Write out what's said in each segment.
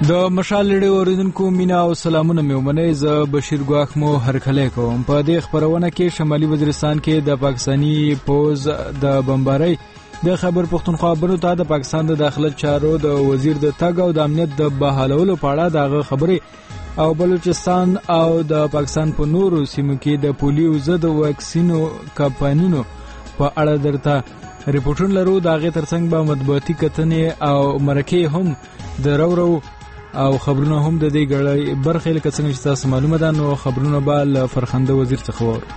د مشال لړۍ اوریدونکو مینا او سلامونه مې ومنئ. زه بشیر ګواښ مو هرکلی کوم. په دې خبرونه کې شمالي وزیرستان کې د پاکستانی پوز د بمبارۍ د خیبر پختونخوا بنو ته د پاکستان د داخله چارو د وزیر د تګ او د امنیت د بحالولو په اړه دغه خبرې او بلوچستان او د پاکستان په نورو سیمو کې د پولیو ضد واکسینو کمپاینونو په اړه درته ریپورټونه لرو. د هغې ترڅنګ به مطبوعاتي کتنې او مرکې هم د رو او خبرونه هم د دې ګړۍ برخې لکه څنګه چې تاسو معلومه ده. نو خبرونه به له فرخنده وزیر څخه وورو.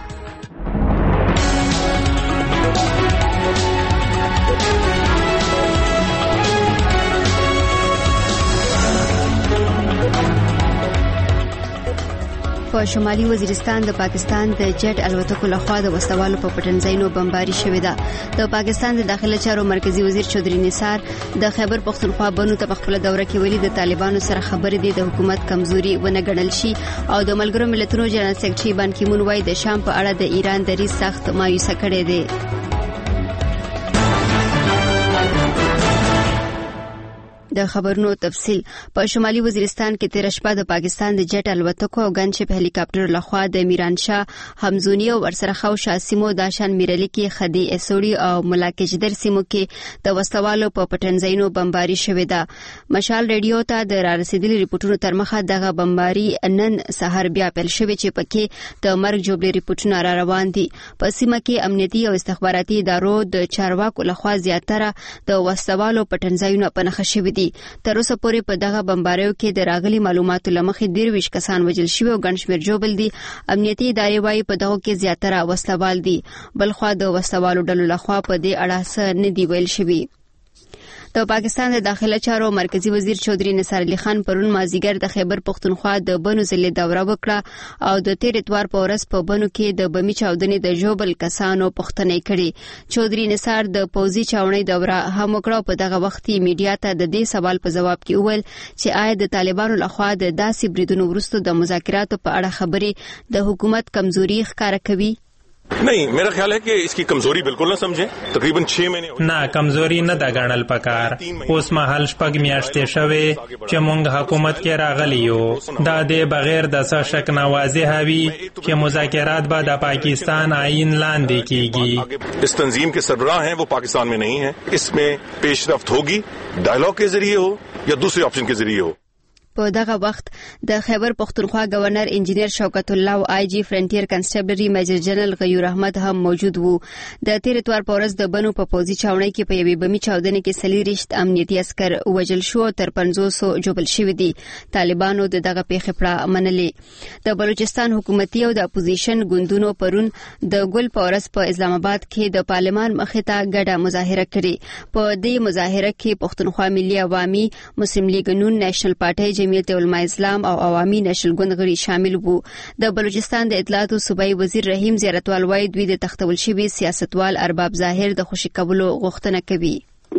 په شمالي وزیرستان د پاکستان د جټ الوتکو لخوا د وسوالو په پټنځایونو بمباري شوې ده. د پاکستان د داخله چارو مرکزی وزیر چودري نثار د خیبر پختونخوا بنو ته په خپل دوره کې ویلي د طالبانو سره خبرې دي د حکومت کمزوري ونه ګڼل شي او د ملګرو ملتونو جنرال سیکریټري بان کی مون وايي د شام په اړه د ایران دریځ سخت مایوسه کړی دی. د خبرونو تفصیل په شمالي وزیرستان کې تیر شپه د پاکستان د جټ الوتکو او ګنشپ هلیکاپټر لخوا د میرانشاه حمزونی او ورسره خوشا سیمو داشان میرلی کې خدي اسوري او ملاکجدر سیمو کې د وسوالو په پټنځایونو بمباري شوې ده. مشال ریډیو ته د رارسیدلي ریپورتونو تر مخه دغه بمباري نن سحر بیا پیل شوې چې پکې د مرګ جوړې ریپورتونه را روان دي. په سیمه کې امنیتي او استخباراتي ادارو د چارواکو لخوا زیاتره د وسوالو پټنځایونو په نښه شوې دي. تر اوسه پورې په دغه بمباریو کې د راغلي معلوماتو لمخې 23 کسان وژل شوي او ګڼ شمېر ژوبل دي. امنیتي ادارې وايي په دغو کې زیاتره وسلوال دي. بلخوا د وسلوالو ډلو لخوا په دې اړه څه نه دي ویل شوي. د پاکستان د داخله چارو مرکزی وزیر چودري نثار علي خان پرون مازیګر د خیبر پختونخوا د بنو ضلع دوره وکړه او د تیر اتوار په ورځ په بنو کې د بمی چاودنې د ژوبل کسانو پوښتنه کړې. چودري نثار د پوزي چاونې دوره هم وکړه. په دغه وخت میډیا ته د دې سوال په جواب کې وویل چې آیا د طالبانو لخوا د داسې بریدونو وروسته د مذاکراتو په اړه خبرې د حکومت کمزوري ښکاره کوي. नहीं, मेरा ख्याल है कि इसकी कमजोरी बिल्कुल न समझें. तकरीबन 6 महीने نه کمزوري نه دا ګڼل پکار. اوس مهال شپږ میاشتې شوې چې موږ حکومت کې راغلی یو. دا د بغیر د څه شک نه واضح وي چې مذاکرات به د پاکستان آئین لاندې کیږي. इस तंजीम के सरबराह हैं वो पाकिस्तान में नहीं है. इसमें पेशरफ्त होगी डायलॉग के जरिए हो या दूसरे ऑप्शन के जरिए हो. په دغه وخت د خیبر پختونخوا گورنر انجینیر شوکت الله او آی جی فرنټیر کنسټیبلری میجر جنرال غیور احمد هم موجود وو. د تیر اتوار په ورځ د بنو په پوزي چاونۍ کې په یوې بمی چاودنې کې 40 امنیتي عسكر وژل شو او تر 500 جوبل شوي دي. طالبانو دغه پیښه پړه منلې. د بلوچستان حکومتي او د اپوزیشن ګوندونو پرون د ګل په ورځ په اسلام آباد کې د پارلمان مخې ته ګډه مظاهره کړې. په دې مظاهره کې پښتونخوا ملي عوامي مسلم لیگ نون نېشنل پارټي جمعیت علماء اسلام او عوامي نشل ګوند غړي شامل وو. د بلوچستان د اطلاعاتو صوبایي وزیر رحیم زیارتوال وايي دوی د تختول شوي سیاستوال ارباب ظاهر د خوشي کولو غوښتنه کوي.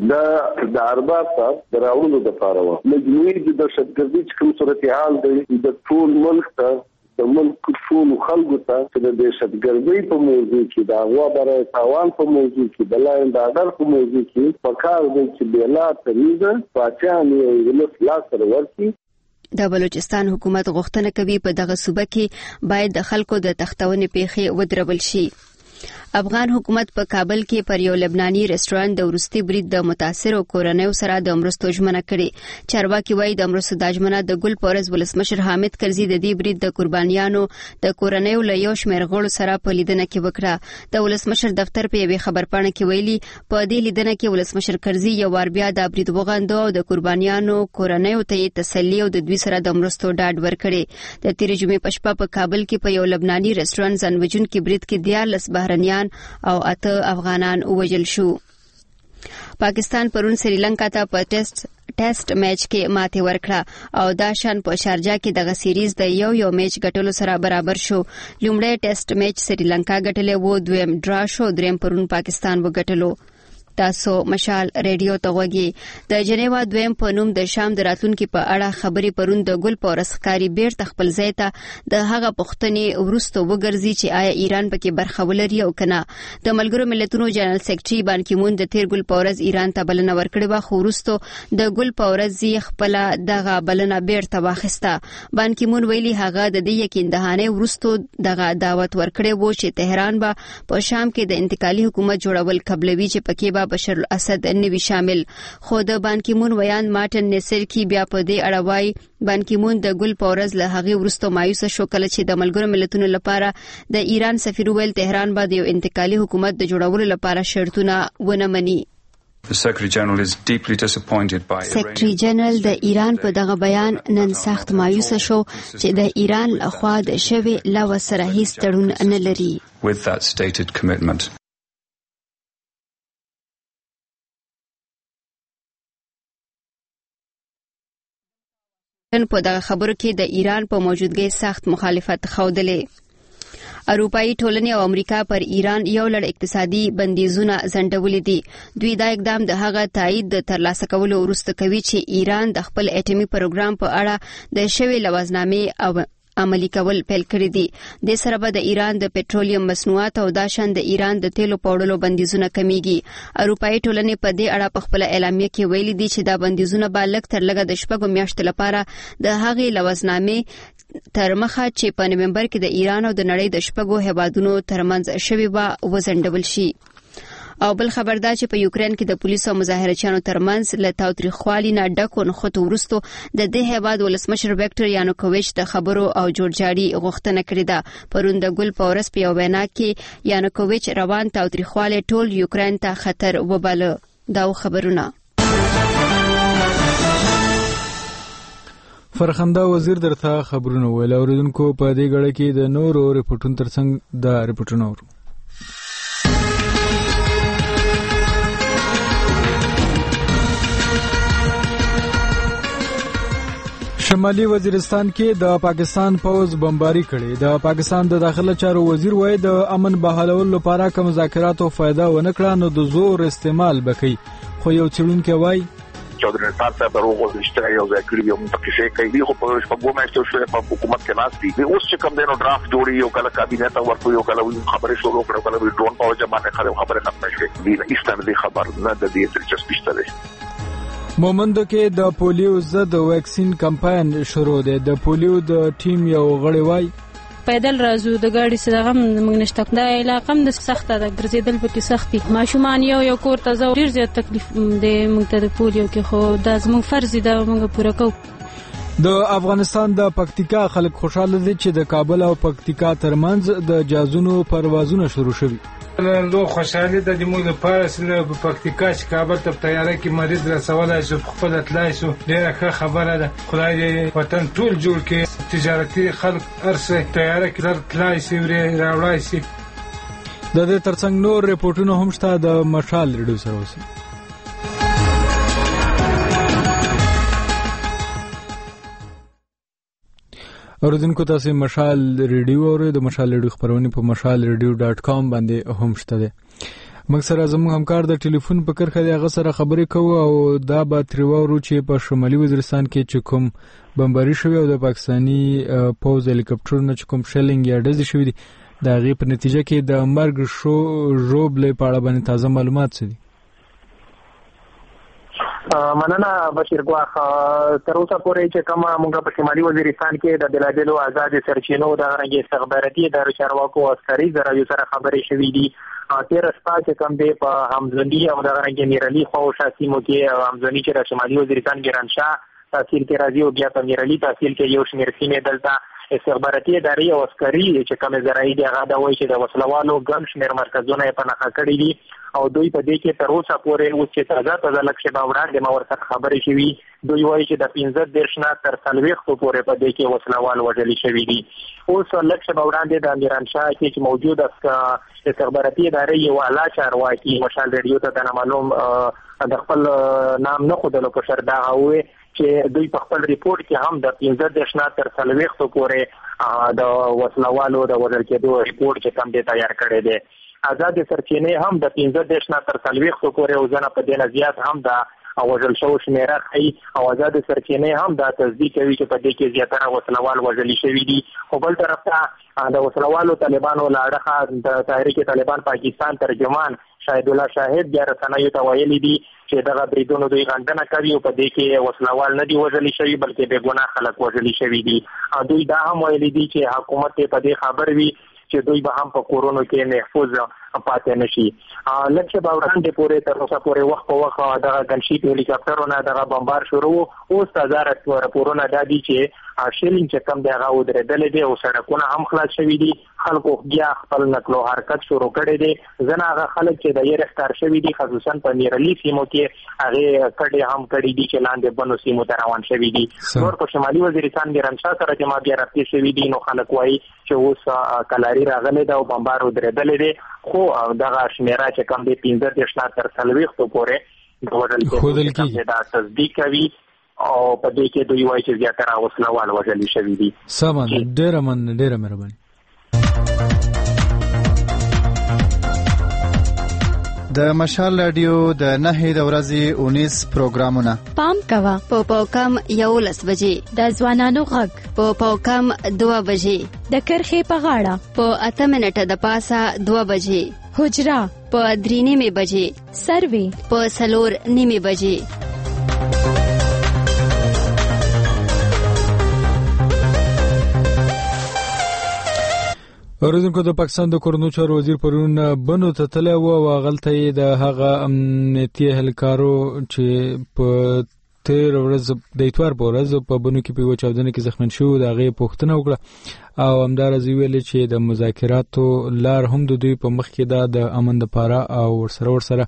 د ارباب ته راولو د پاره مجموعي د دهشتګردي کوم صورتحال دی د ټول ملک ته د ملک ټول خلکو ته د دهشتګردۍ په موضوع کې د هغه برای تاوان په موضوع کې د لاین د اډر په موضوع کې پکار دی چې بلا تریزه پاچاني او ولس لا سره ورکی. د بلوچستان حکومت غوښتنه کوي په دغه صوبه کې باید د خلکو د تختونې پیښې ودرول شي. افغان حکومت په کابل کې پر یو لبناني رستورانت د ورستي برید د متاثرو کورنیو سره د مرستو ژمنه کړې. چارواکي وايي د مرستو د ژمنه د ګل پورز ولسمشر حامد کرزي د دې برید د قربانیانو د کورنیو له یو شمېر غړو سره په لیدنه کې وکړه. د ولسمشر دفتر په یوې خبرپاڼه کې ویلي په دې لیدنه کې ولسمشر کرزي یو وار بیا د برید وغندو او د قربانیانو کورنیو ته تسلی او د دوی سره د مرستو ډاډ ورکړي. د تیر جمعې په شپه په کابل کې په یو لبناني رستورانت ځانوژونکي برید کې 14 بهرنیان او 8 افغانان وژل شو. پاکستان پرون سریلانکا ته په ټیسټ میچ کې ماتې ورکړه او دا شان په شارجه کې دغه سیریز د یو میچ ګټلو سره برابر شو. لومړی ټیسټ میچ سریلانکا ګټلې وو، دویم ډرا شو، دریم پرون پاکستان وګټلو. تاسو مشال ریډیو ته وګورئ. د جنیوا دویم په نوم د شام د راتلونکو په اړه خبرې پرون د ګل پورس ښکاری بیرته خپل ځای ته د هغه پوښتنې ورستو وګرځي چې آیا ایران پکې برخه ولري او کنه. د ملګرو ملتونو جنرال سیکریټري بان کی مون د تیر ګل پورس ایران ته بلنه ورکړې و، خو ورستو د ګل پورس خپل دغه بلنه بیرته واخیسته. بان کی مون ویلي هغه د دې یقین دهانه ورستو دغه دعوت ورکړې و چې تهران به په شام کې د انتقالي حکومت جوړول قبلوي چې پکې به بشر الاسد نوي شامل. خو د بان کی مون ویان مارټن نیسرکی بیا په دې اړه وایي بان کی مون د ګل پورز له هغه ورستو مایوس شو کله چې د ملګرو ملتونو لپاره د ایران سفیر ویل تهران به د یو انتقالي حکومت د جوړولو لپاره شرطونه ونه مني. سیکریټري جنرال د ایران په دغه بیان نن سخت مایوس شو چې د ایران لخوا د شوی لا وسره هیڅ تړون نه لري. په دغه خبرو کې د ایران په موجودګۍ سخت مخالفت ښودلې. اروپایي ټولنې او امریکا پر ایران یو لړ اقتصادي بندیزونه ځنډولي دي. دوی دا اقدام د هغه تایید د ترلاسه کولو وروسته کوي چې ایران د خپل اټومي پروګرام په اړه د شوی لوازنامې او عملی کول پیل کړی دي. د سره به د ایران د پټرولیم مصنوعات او داشن د ایران د تیلو پاوړلو بندیزونه کمیږي. اروپایي ټولنې په دې اړه په خپل اعلامیه کې ویلي دي چې دا بندیزونه به لږ تر لږه د 6 میاشتو لپاره د هغې لوازنامې تر مخه چې په نومبر کې د ایران او د نړۍ د 6 هیوادونو ترمنځ شوی به وزندول شي. او بل خبردار چې په یوکرين کې د پولیسو او مظاهرچیانو ترمنځ له تاوتریخوالي نه ډکو نخښو ورستو د دې هیواد ولسمشر ویکټور یانوکوویچ د خبرو او جوړجاړي غوښتنه کړې ده. پرون د ګل پورس په یو وینا کې یانوکوویچ روان تاوتریخوالي ټول یوکرين ته خطر وباله. دا خبرونه فرخنده وزیر درته خبرونه ویل. اوریدونکو په دې غړي کې د نورو ریپورتونو ترڅنګ د ریپورتونو ورو شمالي وزیرستان کې د پاکستان پوز بمباری کړي. د پاکستان د داخله چارو وزیر وایي د امن بحالولو لپاره کوم مذاکراتو فائدہ ونه کړه نو د زور استعمال وکړي. خو یو څېړونکی وایي چودري صاحب ته دروغ ولشتره یو ځکه یو متکشه کوي خو په شپږو میاشتو شوه په حکومت کې ناشتي دی. اوس چې کوم دینو ډرافټ جوړي یو کله کابینه ته ورکو یو کله خبرې شروع کړو کله ډرون په وجه باندې خبره ختمه شوه. دی ایستانه خبر نه د دې دلچسپي شته. مومندو کې د پولیو ضد ویکسین کمپاین شروع دی. د پولیو د ټیم یو غړی وایي پیدل راځو د ګاډي سره غم موږ نشته. دا علاقه د سخته ده ګرځېدل پکې سختي. ماشومان یو کور ته ځو ډیر زیات تکلیف دی موږ ته د پولیو کې، خو دا زموږ فرض دی موږ پوره کوو. د افغانستان د پکتیکا خلک خوشاله دي چې د کابل او پکتیکا ترمنځ د جازونو پروازونه شروع شوي. لو خوشاله د دې موږ لپاره چې په پکتیکا چې کابل ته تیارې کې مریض رسولای شو خپل تلای شو ډیره ښه خبره ده. خدای دې وطن ټول جوړ کړي، تجارتي خلک ارسه تیارې کې تلای شي راوړای شي. د دې ترڅنګ نور ریپورتونه هم شته. د مشال ریډیو سره اوسئ. اوریدونکو تاسو مشال ریډیو اورئ. د مشال ریډیو خبرونه په mashalradio.com باندې هم شته ده. موږ سره زموږ همکار د ټلیفون په کرخه دی، هغه سره خبرې کوو او دا به تریوارو چې په شمالي وزیرستان کې چې کوم بمباري شوی او د پاکستانی پوز هلیکاپټر نه کوم شیلینګ یا ډزې شوی دي د هغې په نتیجه کې د مرګ ژوبلې په اړه باندې تازه معلومات څه دي؟ مننه بشیر ګواخ. تر اوسه پورې چې کومه موږ په شمالي وزیرستان کې د بلادلو آزاد سرچینو د غړي استخباراتي ادارو چارواکو عسکري ذرایو سره خبرې شوې دي. تیر شپه چې کوم دی په همزنی او د غړي میرالي خو شاسیمو کې همزنی چې د شمالي وزیرستان ګرانشاه تحصیل کې راځي او بیا په میرالي تحصیل کې یو شمېر سیمې دلته استخباراتي ادارې او عسکري چې کوم ذرایي دی هغه د وایي چې د وسلوالو ګڼ شمېر مرکزونه په نښه کړي دي او دوی په دې کې تر اوسه پورې اوس چې تازه لکه شبه وړاندې ما ورسره خبرې شوي دوی وایي چې د 15 نه تر 40 پورې په دې کې وسلوال وژلي شوي دي. اوس لکه شبه وړاندې د میرانشاه کې چې موجود استخباراتي ادارې یو اعلی چارواکي مشال ریډیو ته د معلوم د خپل نام نه خودلو په شرط دا وایي چې دوی په خپل ریپورت کې هم د 15 نه تر 40 پورې د وسلوالو د وژل کېدو ریپورت چې کوم دی تیار کړی دی. آزاد سرچینې هم د 15 نه تر 40 پورې وزنه په دې نه زیات هم د وژل شو شمیره ښیي او آزاد سرچینې هم دا تصدیق کوي چې په دې کې زیاتره وسلوال وژلي شوي دي. خو بل طرف ته د وسلوالو طالبانو له اړخه د تحریک طالبان پاکستان ترجمان شاهد الله شاهد بیا رسنیو ته ویلي دي چې دغه بریدونو دوی غندنه کوي او په دې کې وسلوال نه دي وژلي شوي بلکې بې ګناه خلک وژلي شوي دي. دوی دا هم ویلي دي چې حکومت په دې خبر وي چې دوی به هم په کورونو کې محفوظ پاتې نشي. لکه په وړاندې پورې تر اوسه پورې وخت په وخت دغه ګنشیپ هلیکاپټرونه دغه بمبار شروع اوس تازه راپورونه دا دي چې شیلینګ چې کم دی هغه ودرېدلی دی او سړکونه هم خلاص شوي دي. خلکو بیا خپل نقل و حرکت شروع کړی دی. ځنه هغه خلک چې د یې ښکار شوي دي خصوصا په میرلي سیمو کې هغې کډې هم کړي دي چې لاندې بنو سیمو ته روان شوي دي. نور په شمالي وزیرستان میرانشاه سره چې ما بیا رابطې شوي دي نو خلک وایي چې اوس کلاري راغلی ده او بمبار ودرېدلی دی خو دغه شمیره چې کم دی 15 نه تر 40 پورې د وژل کېدو دا تصدیق کوي او په دې کې دوی وایي چې زیاتره وسلوال وژلي شوي دي. سمه ډېره مهرباني. د مشال رادیو د 9 د ورځې 19 پروګرامونه پام کوه په پاوکم 11 بجې د ځوانانو غږ په پاوکم 2 بجې د کرخې په غاړه په 8 منټه د پاسه 2 بجې حجرا په 3:30 بجې سروي په 4:30 بجې. اوریدونکو د پاکستان د کورونو چارو وزیر پرون بنو ته تللی و او هغلته یې د هغه امنیتي اهلکارو چې په تیر ورځ د اتوار په ورځ په بنو کې په یوه چاودنه کې زخمین شوي د هغې پوښتنه وکړه او همداراز یې ویلې چې د مذاکراتو لار هم د دوی په مخ کې ده د امن دپاره او ورسره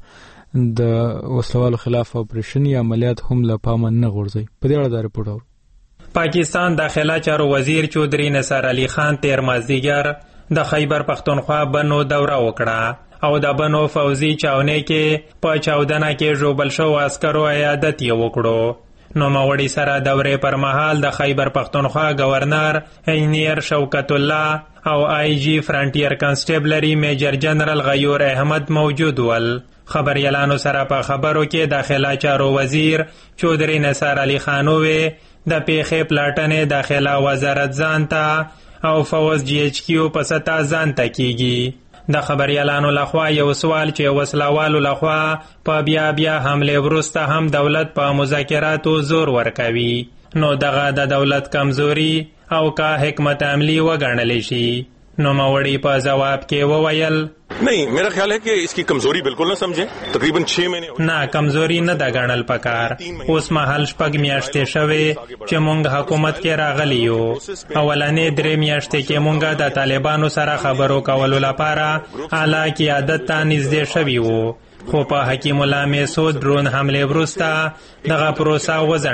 د وسلوالو خلاف اپریشن یا عملیات هم له پامه نه غورځوي. په دې اړه دا رپورټ اورو. پاکستان داخله چارو وزیر چودھری نثار علي خان تیر مازدیګر د خیبر پختونخوا بنو دوره وکړه او د بنو فوزي چاونې کې په چاودنه کې ژوبل شو عسکرو عیادت یې وکړو. نوموړي سره دورې پر مهال د خیبر پختونخوا گورنر انجینیر شوکت الله او آی جی فرانټیر کانسټیبلری میجر جنرال غیور احمد موجود ول. خبريالانو سره په خبرو کې داخله چارو وزیر چودھری نثار علي خان وې د پیښې پلاټنې داخله وزارت ځانته او فوز جی ایچ کیو په ستا ځان ته کیږي. د خبريالانو لخوا یو سوال چې وسلوالو لخوا په بیا حمله وروسته هم دولت په مذاکراتو زور ورکوي نو دغه د دولت کمزوري او کا حکمت عملی وګڼل شي. نو موړی په جواب کې وویل नहीं, मेरा ख्याल है कि इसकी कमजोरी बिल्कुल न समझें. तकरीबन 6 महीने نه کمزوري نه د ګڼل پکار. اوس مهال شپږ میاشتې شوې چې مونږ حکومت کې راغلی یو. اولنې 3 میاشتې کې مونږ د طالبانو سره خبرو کولو لپاره اعلی قیادت ته نږدې شوي وو خو په حکیم الله میسود ډرون حمله وروسته دغه پروسه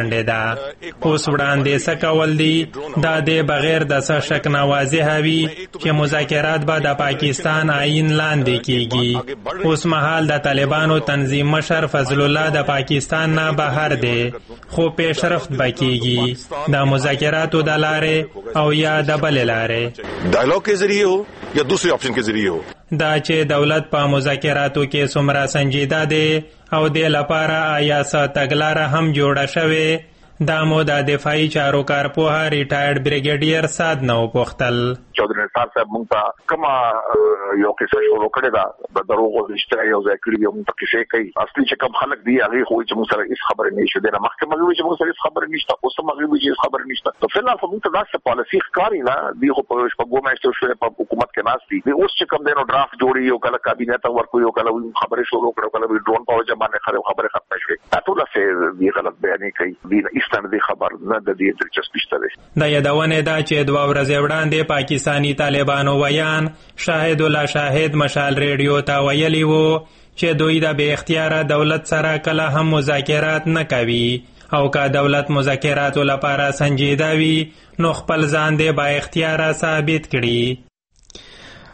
وځنډېده. اوس وړاندې څه کول دي دا د بغیر د څه شک نه واضحه وي چې مذاکرات به د پاکستان آئین لاندې کیږي. اوس مهال د طالبانو تنظیم مشر فضل الله د پاکستان نه بهر دی خو پیشرفت به کیږي د مذاکراتو د لارې او یا د بلې لارې ډایالوګ کې ذریعے هو یا دوسری آپشن کې ذریعے هو. دا چې دولت په مذاکراتو کې څومره سنجیده دی او د لپاره آیا څه تګلاره هم جوړه شوې دا مو د دفاعي چارو کارپوه ریټایرډ بریګیډیر سعد نو پوښتل. چودھری نثار صاحب مونږ ته کومه یو کیسه شروع کړې ده د دروغو رښتیا یو ځای کړي مونږ ته کیسې کوي اصلي چې کوم خلک دی هغه خو چې مونږ سره هیڅ خبرې نشته د مخکې مګوي چې مونږ سره هیڅ خبرې نشته اوس مګوي چې هیڅ خبرې نشته. نو فعلا مونږ ته داسې پالیسي ښکاري نه دی خو په شپږو میاشتو شوې په حکومت کې ناست دي اوس چې کوم دینو ډرافټ جوړي یو کله کابینه ته ورکوي یو کله خبرې شروع کړو کله ډرون په وجه باندې خبرې ختم شوې دا ټول څه دی غلط بیانې کوي دی ایستان دی خبر نه د دې دلچسپي شته. د یادونه ده چې 2 ورځې وړاندې پاکستانی طالبانو ویان شاهد الله شاهد مشال ریډیو ته ویلی وو چې دوی د بے اختیاره دولت سره کله هم مذاکرات نه کوي او که دولت مذاکراتو لپاره سنجیده وي نو خپل ځان دی با اختیاره ثابت کړي.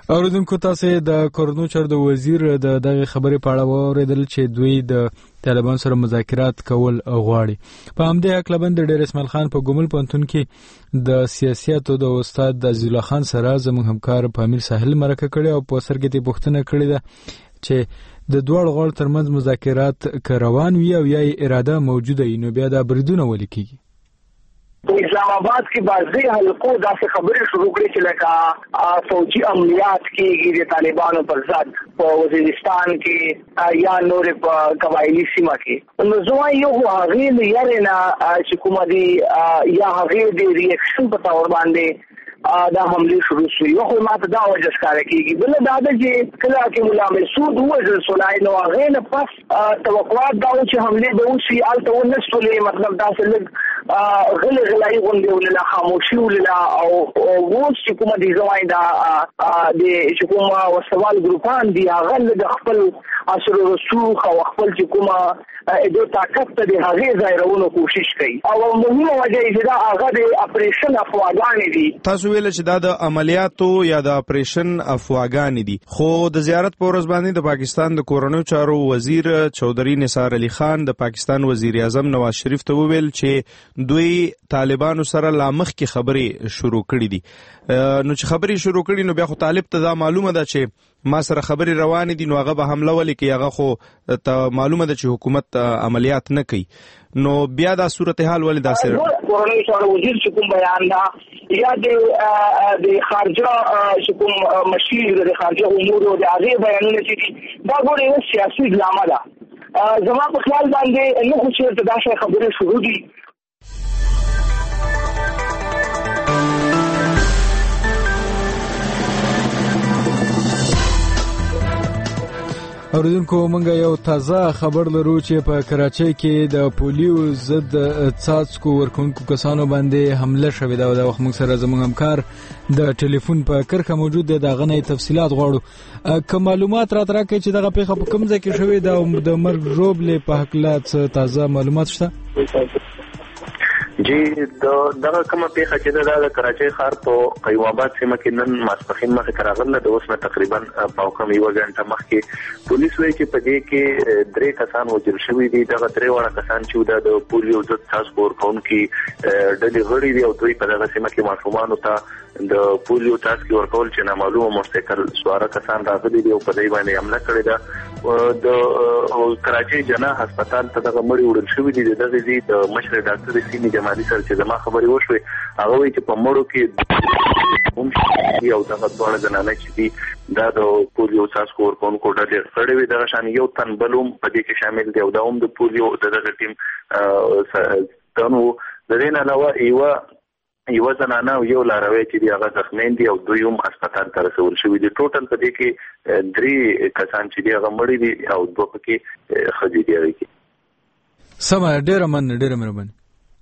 اوریدونکو تاسو د کورونو چارو د وزیر د دغه خبرې په اړه واوریدل چې دوی د طالبان سره مذاکرات کول غواړي. په همدې حق لبند ډیر اسماعیل خان په ګومل پوهنتون کې د سیاستو د استاد عزیز الله خان سره زموږ همکار په امیر ساحل مرکه کړي او په سر کې د پوښتنه کړې ده چې د دوه غړو ترمنځ مذاکرات روان وي او یا اراده موجوده وي نو بیا دا بریدونه ولې کیږي. اسلام آباد کې بعضی حلقو داسې خبرې شروع کړې چې لکه فوجي عملیات کېږي د طالبانو پر ضد په وزیرستان کې یا نور په قبایلی سیمه کې. نو زه وایم یو هغې نه یارې نه چې کومه دي یا هغې د ریاکشن په تور باندې دا حمله شروع شوې. یو خو ماته دا وجه ښکاره کېږي، بله دا ده چې کله چې ملا مسعود ووژل شولی نو هغې نه پس توقعات دا و چې حملې به وشي، هلته ونه شولې، مطلب داسې لږ غلۍ غوندې ولله، خاموشي ولله. او اوس چې کومه دي زه وایم دا د چې کومه وسوال ګروپان دي هغه د خپل اثر و رسوخ او خپل چې کومه د طاقت ته د هغې ځایرولو کوشش کوي. او مهمه وجه یې چې دا هغه د اپریشن افواګانې دي. تاسو ویل چې دا د عملیاتو یا د اپریشن افواګانې دي، خو د زیارت په ورځ باندې د پاکستان د کورنیو چارو وزیر چودھری نثار علي خان د پاکستان وزیر اعظم نواز شریف ته وویل چې دوی طالبانو سره لا مخکې خبرې شروع کړې دي. نو چې خبرې شروع کړي نو بیا خو طالب ته دا معلومه ده چې ما سره خبرې روانې دي، نو هغه به حمله ولې کوي، هغه خو ته معلومه ده چې حکومت عملیات نه کوي. نو بیا دا صورتحال ولې داسې کورنیو چارو وزیر چې کوم بیان ده یا د خارجه چې کوم مشیر د خارجه امور او د هغې بیانونه چې دي دا ګوره یو سیاسي ډرامه ده. زما په خیال باندې نه خو چېرته دا شی خبرې شروع دي. اوریدونکو موږ یو تازه خبر لرو چې په کراچۍ کې د پولیو ضد څاڅکو ورکوونکو کسانو باندې حمله شوې ده او دا وخت موږ سره زموږ همکار د ټلیفون په کرښه موجود دی، د هغه نه تفصیلات غواړو. که معلومات راته راکړئ چې دغه پیښه په کوم ځای کې شوې ده او د مرګ ژوبلې په هکله څه تازه معلومات شته؟ جی دغه کومه پیښه چې د کراچۍ ښار په قیوم آباد سیمه کې نن ماسپښین مخکې راغله، د اوس نه تقریبا په کم یوه غنټه مخکې پولیس وایي چې په دې کې 3 کسان وژل شوي دي. دغه 3 واړه کسان چې د پولیو ضد څاڅکو ورکوونکي ډلې غړي دي او دوی په دغه سیمه کې ماشومانو ته د پولیو څاڅکي ورکول چې نامعلومه موټرسایکل سواره کسان راغلي دي او په دې باندې حمله کړې ده. د کراچۍ جناح هسپتال ته دغه مړي وړل شوي دي. دغه ځای د مشر ډاکټر سیمې جمالي سره چې زما خبرې وشوې هغه وایي چې په مړو کې هم او دغه دواړه زنانه چې دي دا د پولیو څاڅکو ورکوونکو ډلې غړي وي. دغه شان یو تن بل هم په دې کې شامل دی او دا هم د پولیو دغه ټیم تنو. د دې نه علاوه یو زنانه او یو لاروی چې دی هغه زخمیان دي او دوی هم هسپتال ته رسول شوي دي. ټوټل په دې کې 3 کسان چې دی هغه مړي دي او 2 پکې ښځې دي. هغې کې سمه ډېره مننه، ډېره مهرباني.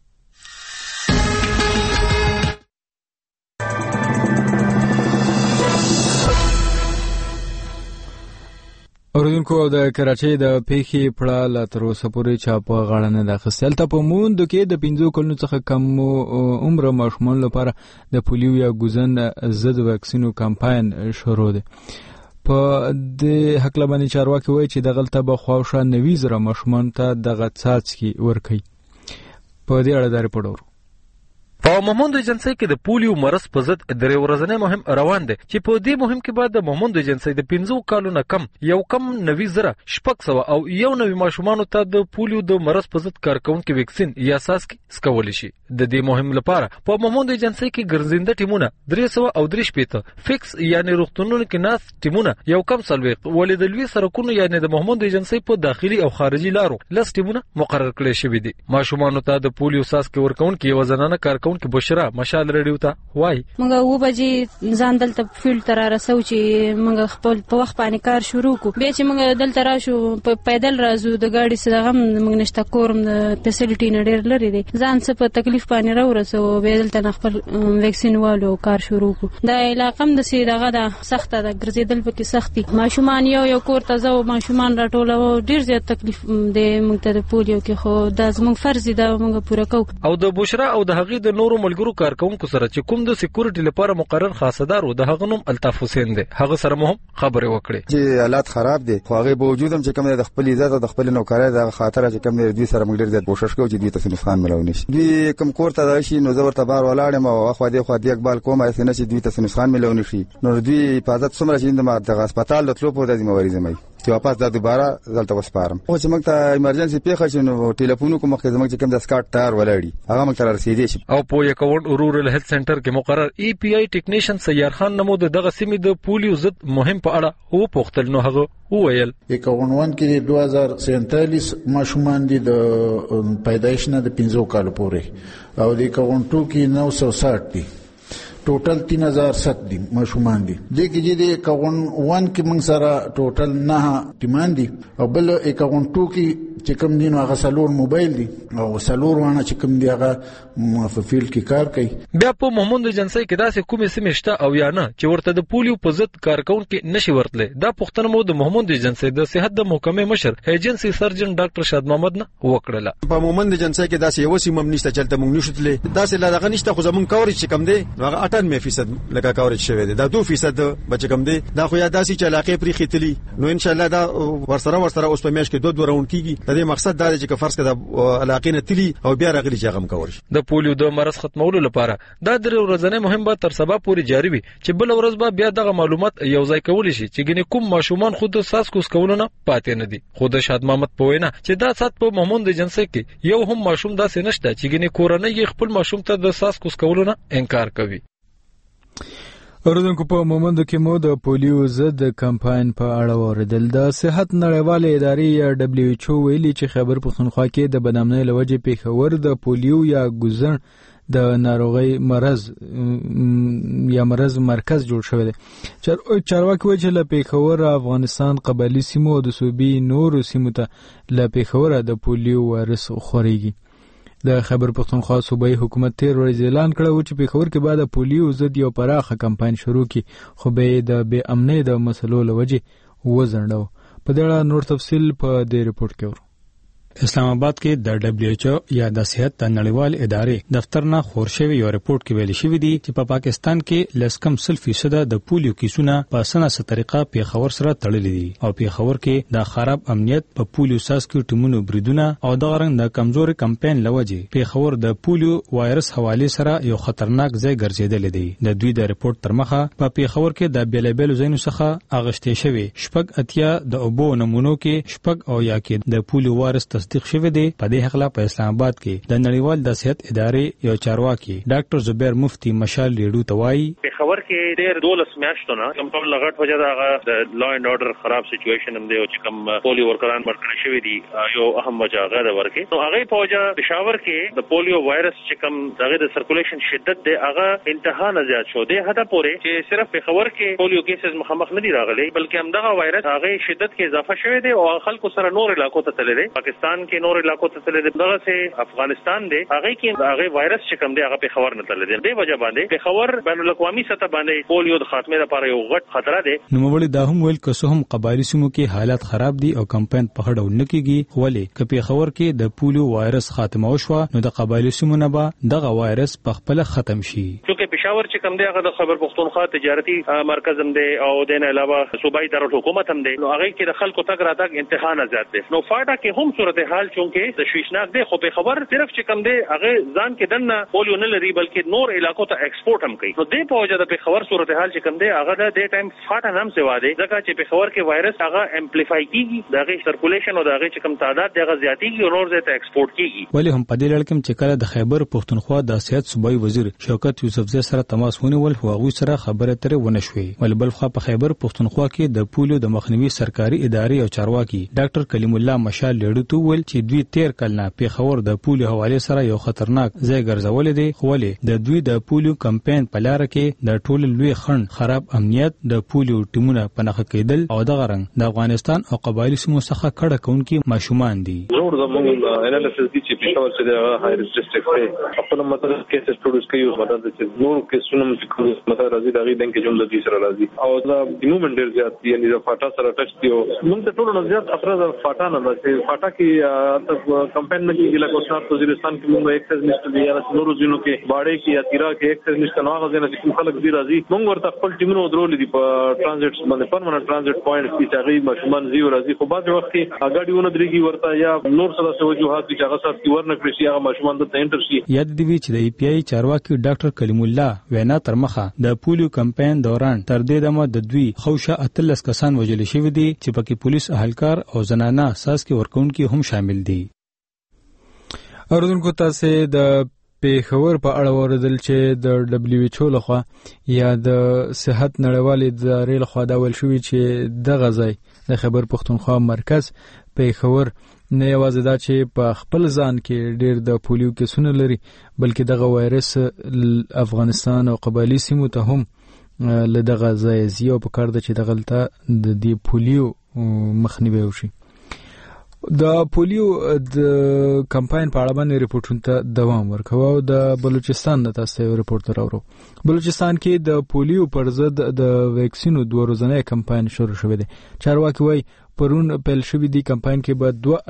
اوریدونکو د کراچۍ د پیښې پړه لا تر اوسه پورې چا په غاړه نه ده اخیستې. هلته په موندو کې د 5 کلونو څخه کم عمره ماشومانو لپاره د پولیو یا ګوزن ضد واکسینو کمپاین شروع دی. په دې هکله باندې چارواکي وایي چې دغلته به خواوشا 90,000 ماشومانو ته دغه څاڅکي ورکوي. په دې اړه دا رپورټ اورو. په مومند ایجنسی کې د پولیو مرض په ضد د ورځنی مهم روان دی چې په دې مهم کې بعد د مومند ایجنسی د 15 کالو نه کم 90,600 او 1 ماشومان ته د پولیو د مرض په ضد کارکونکو ویکسین یا ساسکی سکول شي. د دې مهم لپاره په مومند ایجنسی کې ګرځنده ټیمونه 330 فکس یعنی روغتونونو کې ناس ټیمونه یو کم سلويق ولیدلوي سرکونو یعنی د مومند ایجنسی په داخلي او خارجي لارو لس ټیمونه مقرر کړي شوی دي. ماشومان ته د پولیو ساسکی ورکونکو یو زنانه کارکون کې بشرا مشال رډیو ته وای موږ و بجې ځان دلته فیلډ تر رسو چې موږ خپل په وخت باندې کار شروع کو. به چې موږ دلته راشو په پیدل راځو د گاډي سره هم موږ نشته کورم د فیسیلیټي نه ډیر لري دي ځان څه په تکلیف باندې راورسو به دلته خپل ویکسین والو کار شروع کو. دا علاقه د سي دغه د سخته د ګرځیدل پکې سختي ماشومان یو کور ته ځو ماشومان راټولو ډیر زیات تکلیف د موږ ته د پولیو کې خو د زموږ فرض دی موږ پوره کوو. او د بشرا او د هغې د نورو ملګرو کارکونکو سره چې کوم د سکیورټي لپاره مقرر خاصدار و د هغه نوم الطاف حسین دی هغه سره مهم خبرې وکړې چې حالات خراب دي خو هغه باوجود هم چې کوم د خپل عزت او د خپل نوکرۍ د خاطر چې کوم دوی سره موږ ډېر زیات کوشش کوو چې دوی ته نقصان ملو نشي دوی کوم کور ته راشي نو زه ورته بار ولاړم او خو دې اقبال کوم چې نه چې دوی ته نقصان ملو نشي نو دوی حفاظت څومره چې د هسپتال د تلو په د ذمہواری زمي چې واپس د دوباره دلته وسپارم او چې موږ ته ایمرجنسي پیښه شي نو ټلیفون کوم مخکې زموږ چې کوم د سکاټ تار ولاړی هغه موږ ته رسیدي شي او په یکوند رورل هیلث سنټر کې مقرر ای پی آی ټیکنیشن سیار خان نمو دغه سیمې د پولیو ضد مهم په اړه او پوښتل نو هغه وویل 51 کې 2047 ماشومان دي د پیدایش نه د 15 کال پورې او د 52 کې 960 دي ټوټل 3007 دي ماشومان دي د کې د 51 کې موږ سره ټوټل 9 ټیمان دي او بل 51 کې چې کوم دي نو هغه سلور موبایل دي او سلور وانه چې کوم دي هغه په فیلډ کې کار کوي بیا په محمود جنسي کې داسې کومې سیمې شته او یا نه چې ورته د پولیو په ضد کارکونکو نشي ورتلې دا پوښتنه مو د محمود جنسي د صحت د محکمې مشر ایجنسی سرجن ډاکټر شاد محمد نه وکړه په محمود جنسي کې داسې یو سیمه نشته چې تل موږ نشوتلې داسې لا دغه نشته خو زمون کورج چې کم دي هغه 98% لکه کورج شوی دی دا 2% بچ کم دي دا خو یا داسې چې علاقې پرې خېتلی نو ان شاء الله دا ورسره اوس په میاشت کې 2 راوند کیږي د دې مقصد دا دی چې فرض کړه علاقې نه تلی او بیا راغلي چې غم کورج د پولیو د مرض ختمولو لپاره دا درې ورځې مهم به تر سبا پورې جاری وي چې بل ورځ به بیا دغه معلومات یو ځای کول شي چې ګنې کوم ماشومان خود ساس کوس کولونه پاتې نه دي خود شاد محمد پوینا چې دا سات په محمود جنسي کې یو هم ماشوم داسې نشته چې ګنې کورنۍ خپل ماشوم ته د ساس کوس کولونه انکار کوي اوردونکو په مومند کې مو د پولیو ضد کمپاین په اړه اوریدل د صحت نړیوالې ادارې یا دبليو ایچ او ویلي چې خیبر پښتونخوا کې د بدامنۍ لوجې پیښور د پولیو یا ګوزن د ناروغي مرز مرکز جوړ شوی دی چارواکي وایي چې له پیښور افغانستان قبایلي سیمو او د صوبې نورو سیمو ته له پیښور د پولیو وایرس خوريږي د خیبر پښتونخوا صوبایي حکومت تیر ورځ اعلان کړو چې پیښور کې بعد پولیو ضد یو پراخه کمپاین شروع کړي خو به د بې امنۍ د مسلو لوجې وزړو په دې اړه نور تفصیل په دې رپورت کې ورو اسلام آباد کې د دبليو ایچ او یا د صحت نړیوال ادارې دفتر نه خور شوی یو رپورت کې ویل شوی دی چې په پاکستان کې لسکم 0% د پولیو کیسونه په سناسه طریقه پیښور سره تړلي دي او پیښور کې د خراب امنیت په پولیو ساسکو ټیمونو بریدونه او د غرنګ د کمزوري کمپاین لوجې پیښور د پولیو وایرس حواله سره یو خطرناک ځای ګرځیدل دي د دوی د رپورت تر مخه په پیښور کې د بیلابل زینو څخه اغشته شوی شپږ اتیا د اوبو نمونو کې شپږ او یا کې د پولیو وایرس تصدیق شوی دی په دې حق لا په اسلام آباد کې د نړیوال د صحت ادارې یو چارواکي ډاکټر زبیر مفتی مشال لیډو توای خبر کې ډېر 12 میاشتونه کوم ټول لغټ وجه دا د لا اینڈ اورډر خراب سچويشن هم دی او چې کوم پولیو ورکران ورکړی شوی دی یو اهم وجه غاده ورکه نو هغه په وجه پېښور کې د پولیو وایرس چې کوم دغه د سرکولیشن شدت دی هغه انتها نه زیات شو دی هدا پورې چې صرف پېښور کې پولیو کیسز مخامخ نه دی راغلي بلکې هم دغه وایرس هغه شدت کې اضافه شوی دی او خلکو سره نور علاقو ته تللی دی پاکستان کې نور علاقو ته تللی دی دغه سه افغانستان دی هغه کې هغه وایرس چې کوم دی هغه پېښور نه تللی دی د وجه باندې پېښور بین الاقوامي سطح باندې پولیو د خاتمه لپاره یو غټ خطر دی نو مولوی دا هم ویل که هم قبایلی سیمو کې حالات خراب دي او کمپاین په هډو نه کیږي ولی که پېښور کې د پولیو وایرس خاتمه وشو نو د قبایلی سیمو نه به دغه وایرس په خپل ختم شي چې پېښور چې کوم دی هغه د خیبر پښتونخوا تجارتي مرکز هم دی او د نه علاوه صوبایي دارالحکومت هم دی نو هغه کې د خلکو تګ راتګ انتها نه زیات دی نو فاټا کې هم صورتحال چونکه د شویشناک دی خو پېښور صرف چې کوم دی هغه ځان کې دنه پولیو نه لري بلکې نور علاقو ته ایکسپورټ هم کوي نو د په وجه د پېښور صورتحال چې کوم دی هغه د دې ټایم فاټا نام څه واده ځکه چې پېښور کې وایرس هغه امپلیفای کیږي دغه سرکولیشن او دغه چې کوم تعداد دغه زیاتیږي او نور ځای ته ایکسپورټ کیږي ولی هم په دې لړ کې چې کله د خیبر پښتونخوا د صحت صوبایي وزیر شوکت یوسفزئی سره تماس ونیول هغه سره خبره ترې ونه شوې ول بل خو په خیبر پښتونخوا کې د پولیو د مخنیوي سرکاري ادارې او چارواکي ډاکټر کلیم الله مشال لیډو تو ول چې دوی تیر کلنه پېښور د پولیو حواله سره یو خطرناک ځای ګرځول دي خو ولې د دوی د پولیو کمپاین په لار کې د ټول لوی خند خراب امنیت د پولیو ټیمونه پنهخ کېدل او د غرنګ د افغانستان او قبایلی سیمو څخه کډه کونکي ماشومان دي نور زموږ انالیسس دي چې پېښور چې هاي ریسک ډیسټریکټ دی خپل مطلب کیسز پروډوس کوي مطلب چې نور کیسونه چې مطلب راځي دا غي دنګ جمله دي سره راځي او دا موومنت ډیر زیات دی یعنی د فاټا سره ټچ دی موږ ته ټول نه زیات افراد فاټا نه چې فاټا کې کمپاین نه کیږي لکه اوسنات وزیرستان کې موږ ایکسایز منسټر یا نورو ځینو کې باړې کې یا تیرا کې ایکسایز منسټر نو هغه ځنه چې خلک دی راځي موږ ورته خپل ټیمونو درولې دي په ټرانزیټ باندې پرمننت ټرانزیټ پوینټ کې چې هغه ماشومان زیو راځي خو بعد وخت کې اګاډیونه درېږي ورته یا نور څه د وجوهات چې هغه سات ورنه کړی شي هغه ماشومان د انټر شي. یاد دی چې د ای پی آی چارواکي ډاکټر کلیم الله وینا تر مخه د پولیو کمپاین دوران تر دې دمه د دوی خوشه 13 کسان وژل شوی دي چې پکې پولیس اهلکار او زنانه اساس کې ورکوونکي هم شامل دي. اوردونکو تاسو د پیښور په اړه اوریدل چې د دبليو ایچ او لخوا یا د صحت نړیوالې ادارې لخوا دا ویل شوی چې د غزای د خیبر پښتونخوا مرکز پیښور نه یوازې دا چې په خپل ځان کې ډېر د پولیو کیسونه لري بلکې دغه وایرس افغانستان او قبایلی سیمو ته هم له دغه ځای زیو په کار ده چې دغلته د دې پولیو مخنیوي وشي. د پولیو د کمپاین په اړه باندې ریپورتونه ته دوام ورکوي او د بلوچستان نه تاسو ریپورت راوړو. بلوچستان کې د پولیو پر ضد د ویکسینو 2 ورځنی کمپاین شروع شوی دی. چارواکي وایي پرون پیل شوی دی کمپاین کې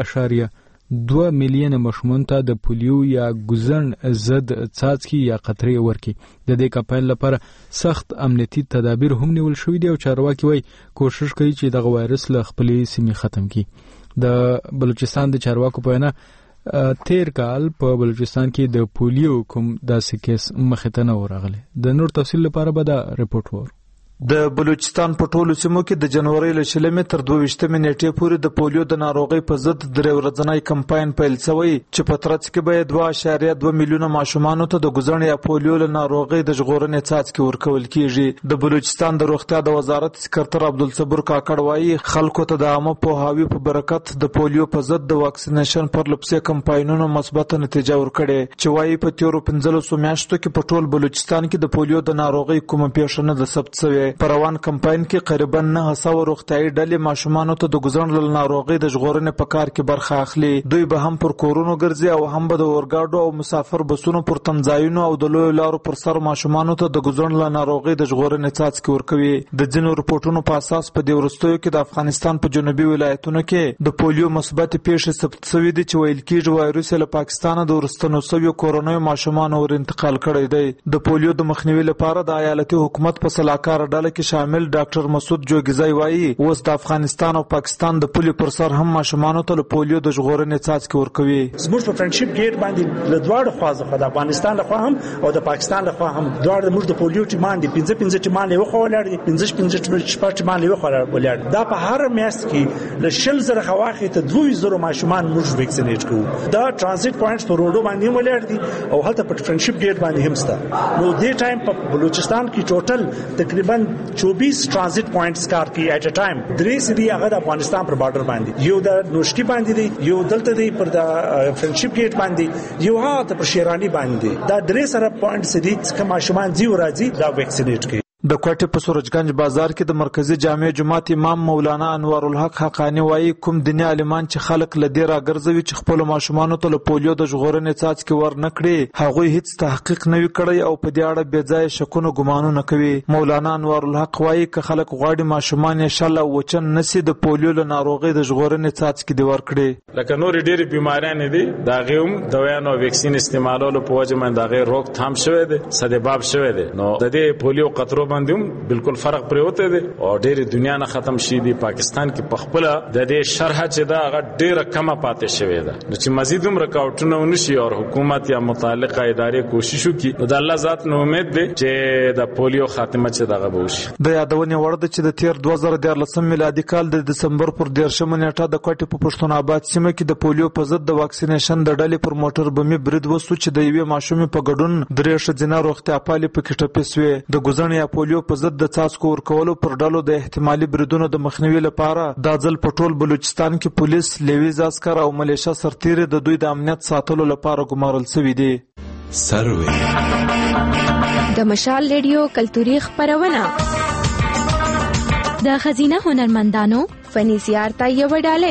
به 2.2 میلیون ماشومان ته د پولیو یا ګوزن ضد څاڅکي یا قطرې ورکي. د دې کمپاین لپاره سخت امنیتي تدابیر هم نیول شوی دي او چارواکي وایي کوشش کوي چې دغه وایرس له خپلې سیمې ختم کړي. د بلوچستان د چارواکو په وینا تیر کال په بلوچستان کې د پولیو کوم داسې کیس مخې ته نه ورغلی. د نور تفصیل لپاره به دا ریپورت وور. د بلوچستان په ټولو سیمو کې د جنوري له 20 تر 22 نیټې پورې د پولیو د ناروغۍ په ضد 3 ورځنی کمپاین پیل شوی چې په ترڅ کې به 2.2 میلیون ماشومان ته د ګوزن یا پولیو له ناروغۍ د ژغورنې څاڅکي ورکول کیږي. د بلوچستان د روغتیا د وزارت سکرټر عبدالصبور کاکړ وایي خلکو ته د عامه پوهاوي په برکت د پولیو په ضد د واکسینیشن پر لپسې کمپاینونو مثبت نتیجه ورکړي چې وایي په تیرو 15 میاشتو کې په ټول بلوچستان کې د پولیو د ناروغۍ کومه پیښه نه ده ثبت شوې. په روان کمپاین کې قریبا 900 روغتیايي ډلې ماشومان ته د ګوزن له ناروغۍ د ژغورنې په کار کې برخه اخلي. دوی به هم پر کورونو ګرځي او هم به د اورګاډو او مسافر بسونو پر تمځایونو او د لوی لارو پر سر ماشومان ته د ګوزن له ناروغۍ د ژغورنې څاڅکي ورکوي. د ځینو رپورټونو په اساس په دې وروستیو کې د افغانستان په جنوبي ولایتونو کې د پولیو مثبت پیښې ثبت شوې دي چې ویل کېږي وایرس له پاکستان د ورستنو سوي کورونو ماشومان ور انتقال کړی دی. د پولیو د مخنیوي لپاره د ایالتي حکومت په سلاکار ډله کې شامل ډاکټر مسعود جوګیزای وایي اوس د افغانستان او پاکستان د پولي پر سر هم ماشومان ته پولیو د ژغورنې څاڅکي ورکوي. زموږ په فرندشپ ګیټ باندې له دواړو خواځه د افغانستان لخوا هم او د پاکستان لخوا هم دواړو موږ د پولیو ټیمان دي 15 ټیمان له خوا ولاړ دي 15 ټیمان له خوا ولاړ. دا په هر میاشت کې له 10,000 خواخې ته 2,000 ماشومان موږ ویکسینیټ کوو. دا ترانزیت پوینټس په روډو باندې ولاړ دي او هلته په فرندشپ ګیټ باندې هم ستا. نو دې ټایم په بلوچستان کې ټوټل تقریبا 24 ترانزیت پوینټس کار کوي ایٹ ا ټایم. درې سړي هغه د افغانستان پر بارډر باندې یو د نوشکی باندې دی یو دلته دی پر د فرندشپ ګیټ باندې یو هغه پر شیرانی باندې دا درې سره پوینټس دي چې ماشومان زیو راځي دا ویکسینیټ کوي. د کوټې په سورجګنج بازار کې د مرکزی جامع جماعت امام مولانا انوار الحق حقانی وایي کوم دیني عالمان چې خلک له ډیر راګرځوي چې خپل ماشومان ته له پولیو د ژغورنې څاڅکي ور نه کړي هغه هیڅ تحقیق نه وکړي او په دې اړه بې ځای شکونه ګمانونه کوي. مولانا انوار الحق وایي که خلک غواړي ماشومان یې شاله وچن نسی د پولیو له ناروغۍ د ژغورنې څاڅکي دی ور کړي. لکه نور ډېری بیماریاں دي دا غوم دوايانو ویکسین استعمالولو په وجه باندې دا غیر روک تھام شوی دی سدباب شوی دی. نو د دې پولیو قطرو باندې بالکل فرق پریوته دي او ډېر دنیا نه ختم شي دي. پاکستان کې په خپل د دې شرح چې دا ډېر کمه پاتې شوی ده نو چې مزید هم رکاوټونه ونشي او حکومت یا متعلقه ادارې کوشش وکړي د الله ذات نو امید ده چې د پولیو خاتمه چې دغه به وشي. د یادونې وړ ده چې د تیر 2014 میلادي کال د دسمبر پر 13 نیټه د کوټې په پښتون آباد سیمه کې د پولیو په ضد د واکسینیشن د ډلې پر موټر بمي برید وسو چې د یوې ماشومې په ګډون درې ښځینه روغتیا پالي په کې ټپي شوې. د ګوزن یا پولیو په ضد د څاڅکو ورکولو پر ډلو د احتمالي بریدونو د مخنیوي لپاره د ځل په ټول بلوچستان کې پولیس لیویز عسكر او ملیشیا سرتیري د دوی د امنیت ساتلو لپاره ګمارل شوی دي. سروي د مشال ریډیو کلتوري خبرونه د خزینه هنرمندانو فني زیارت یو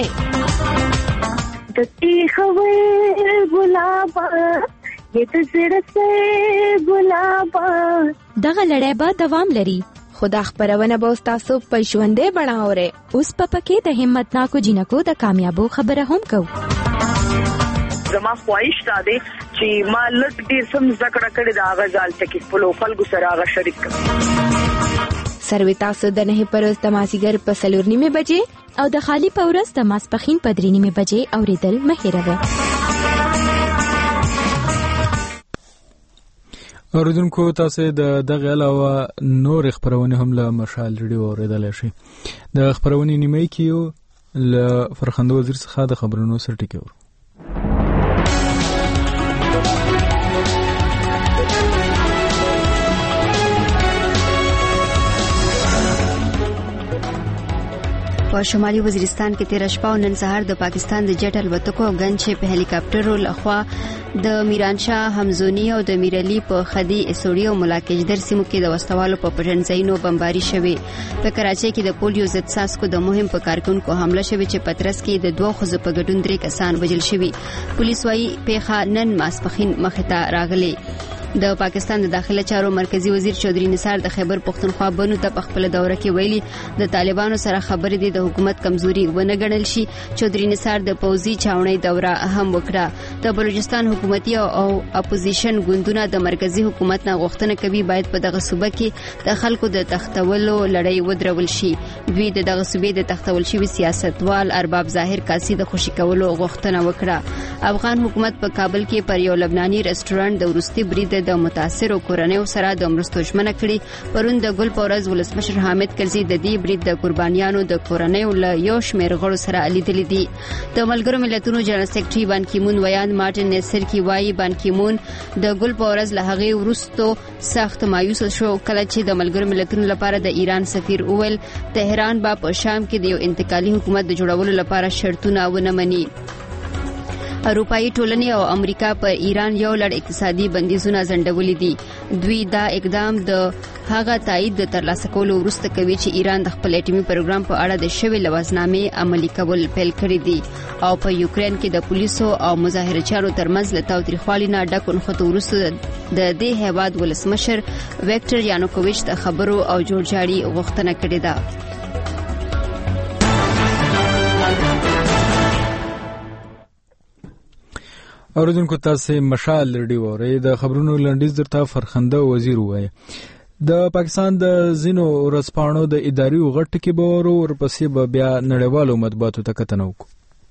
ډاله د تیخوي ګلاب یہ تو زړه سے ګلاب دغه لړۍ به دوام لري خدا خبرونه به تاسو په ژوندې بڼه اورئ. اوس په پکې د همت ناکو جنکو د کامیابو خبره هم کوو. زما خواهش ده چې ما لږ ډیر سم ذکر کړی دا غزال ته کې په خلکو سره هغه شریک کړم. سروي تاسو د نه پروز د مازیګر په 4:30 بجې او د خالی پورز د ماسپخین په 3:30 بجې اوریدل مهیروه. اوریدونکو تاسو د دغه علاوه نور خبرونه هم له مشال ریډیو اوریدل شي. د خبرونه نیمه کې له فرخنده وزیر څخه د خبرونو سرټیکور. په شمالي وزیرستان کې تیر شپه او نن سهار د پاکستان د جټ الوتکو او ګنچې په هلیکاپټرو لخوا د میرانشاه همزونی او د میرعلی په خدي اسوري او ملاکشدر سیمو کې د وسوالو په پټنځینو بمباري شوه. په کراچۍ کې د پولیو ضد ساسکو د مهم په کارکونکو حمله شوه چې پترس کې د 2 خزو په ګډون 3 کسان وژل شوي. پولیس وايي پیښه نن ماسپخین مخې ته راغلي. د پاکستان د داخله چارو مرکزی وزیر چودري نثار د خیبر پختونخوا بنو ته په خپل دوره کې ویلي د طالبانو سره خبرې دي د حکومت کمزوري ونه ګڼل شي. چودري نثار د پوزي چاونۍ دوره هم وکړه. د بلوچستان حکومتي او اپوزیشن ګوندونه د مرکزی حکومت نه غوښتنه کوي باید په دغه صوبه کې د خلکو د تختولو لړۍ ودرول شي. دوی د دغه صوبې د تختول شوی سیاستوال ارباب ظاهر کاسي د خوشی کولو غوښتنه وکړه. افغان حکومت په کابل کې پر یو لبناني رستورانت د ورستي برید د متاثرو کورنیو سره د مرستو ژمنه کړې. پرون د ګل پورز ولسمشر حامد کرزي د دې برید د قربانیانو د کورنیو له یو شمېر غړو سره لیدلي دي. د ملګرو ملتونو جنرال سیکریټري بان کی مون ویان مارټن نیسر کی وایي بان کی مون د ګل پورز له هغه ورستو سخت مایوس شو کله چې د ملګرو ملتونو لپاره د ایران سفیر اول تهران با په شام کې د یو انتقالي حکومت د جوړولو لپاره شرطونه ونه مني. اروپאי ټولنې او امریکا په ایران یو لړ اقتصادي بندیزونه ځنډولي دي. دوی دا اقدام د هغه تایید د ترلاسه کولو وروسته کوي چې ایران د خپل اټومي پروګرام په اړه د شوی لوازنامې عملي کول پیل کړی دي او په یوکرين کې د پولیسو او مظاهرچیانو ترمنځ له تاوتریخوالي نه ډک نخښته وروسته د دې هیواد ولسمشر ویکټر یانوکوویچ د خبرو او جوړجاړي غوښتنه کړې ده. اوریدونکو تاسو مشال ریډیو اورئ. د خبرونو لنډیز درته فرخنده وزیر وایي. د پاکستان د زینو ورځپاڼو د اداري غټ کې به ورپسې به بیا نړیوالو مطبوعاتو ته کتنه وکړو.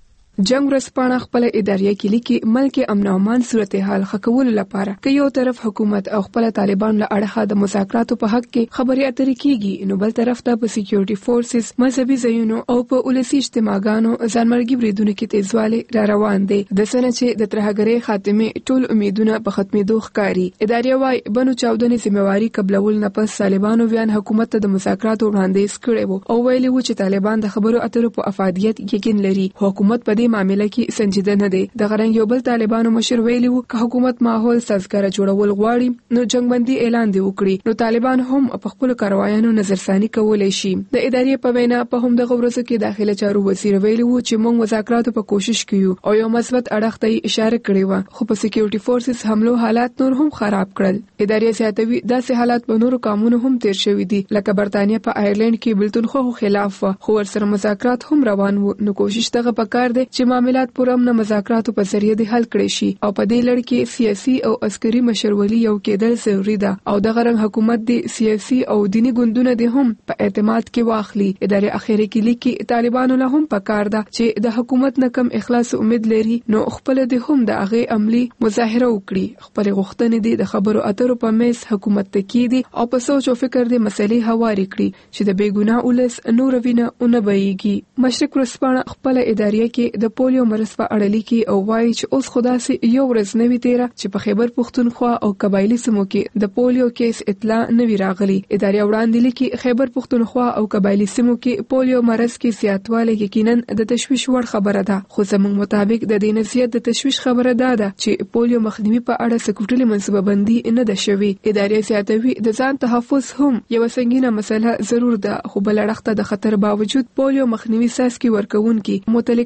جنگ ورځپاڼه خپل اداريه کې لیکي ملک امن او امان صورتحال خکول لپاره که یو طرف حکومت او خپل طالبان له اړخه د مذاکراتو په حق کې خبرې اترې کیږي نو بل طرف ته په سکیورټي فورسز مذهبي ځایونو او په ولسی اجتماعګانو ځانمرګي بریدونو کې تیزواله را روان دي. د سنه چې د ترهګرۍ خاتمه ټول امیدونه په ختمېدو ښکاري. اداريه وايي بنو چاودنې ذمہواری قبلول نه پس طالبانو بیان حکومت ته د مذاکراتو وړاندیز کړی وو او ویلي وو چې طالبان د خبرو اترو په افادیت یقین لري. حکومت په معاملې کې سنجیده نه دی. د غرنګ یو بل طالبانو مشر ویلي وو که حکومت ماحول سازګار جوړول غواړي نو جنگبندي اعلان دی وکړي نو طالبان هم په خپل کاروایانو نظرثاني کولای شي. د ادارې په وینا په هم د غورزو کې داخله چارو وزیر ویلي وو چې موږ مذاکراتو په کوشش کوي او یو مثبت اړخ ته اشاره کړې و خو په سکیورټي فورسز حملو حالات نور هم خراب کړل. ادارې زیاتوي داسې حالات په نورو قانونو هم تیر شوي دي لکه برتانیا په آیرلند کې بلتونخو خلاف خو ورسره مذاکرات هم روان وو نو کوشش دغه پکار دی چې معاملات پر امن مذاکراتو په ذریعہ د حل کړي شي او په دې لړ کې سیاسي او عسکري مشرولي یو کېدل ضروري ده او د غرنګ حکومت د سیاسي او دینی ګوندونو د هم په اعتماد کې واخلي. ادارې اخیری کې لیکي طالبانو له هم پکار ده چې د حکومت نه کم اخلاص امید لري نو خپل د هم د هغه عملی مظاهره وکړي. خپل غوښتنې د خبرو اترو په میز حکومت ته کېدي او په سوچ او فکر د مسلې هواري کړي چې د بیګناه ولس نور وینه اون بهيږي. مشرق ورځپاڼه خپل ادارې کې د پولیو مرز په اړه لیکي او وایي چې اوس خدا سي یو ورځ نوي تیرا چې په خیبر پختونخوا او قبایلی سیمو کې د پولیو کیس اطلاع نوي راغلي. ادارې وړاندې لیکي خیبر پختونخوا او قبایلی سیمو کې پولیو مرز کې زیاتوالی یقینا د تشویش وړ خبره ده خو زموږ مطابق د دې نزيات د تشویش خبره ده چې پولیو مخنیوي په اړه سکوټلي منصوبه بندي نه ده شوی. ادارې زیاتوي د ځان تحفظ هم یو سنگینه مسله ضرور ده خو بل اړخ ته د خطر باوجود پولیو مخنیوي ساسکي ورکون کې متعلقه عملي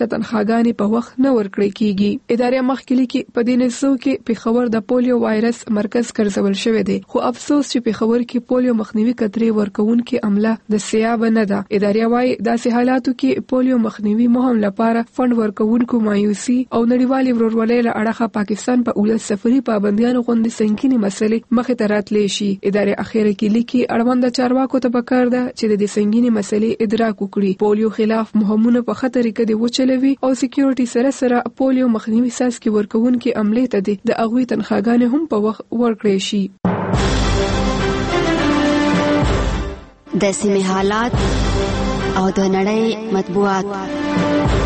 ته تنخواګانې په وخت نه ورکړي کیږي. ادارې مخکلي کې په دې نسو کې پیښور د پولیو وایرس مرکز ګرځول شوی دی، خو افسوس چې پیښور کې پولیو مخنیوي کترې ورکوونکې عمله د سیاب نه ده. ادارې وايي داسې حالاتو کې پولیو مخنیوي مهم لپاره فند ورکوونکو مایوسي او نړیوالې ورورولۍ له اړخه پاکستان په اولس سفري پابندیانو غوندې سنگینې مسلې مخې ته راتلی شي. ادارې اخیره کې لیکي اړوند چارواکو ته پکار ده چې د دې سنگینې مسلې ادراک وکړي، پولیو خلاف مهمونه په خطر کې دی وچلوي او سکیورټي سره پولیو مخنیوي ساسکي ورکوونکې عملې ته د اغوی تنخواګانې هم په وخت ورکړي شي. د سیمې حالات او د نړۍ مطبوعات.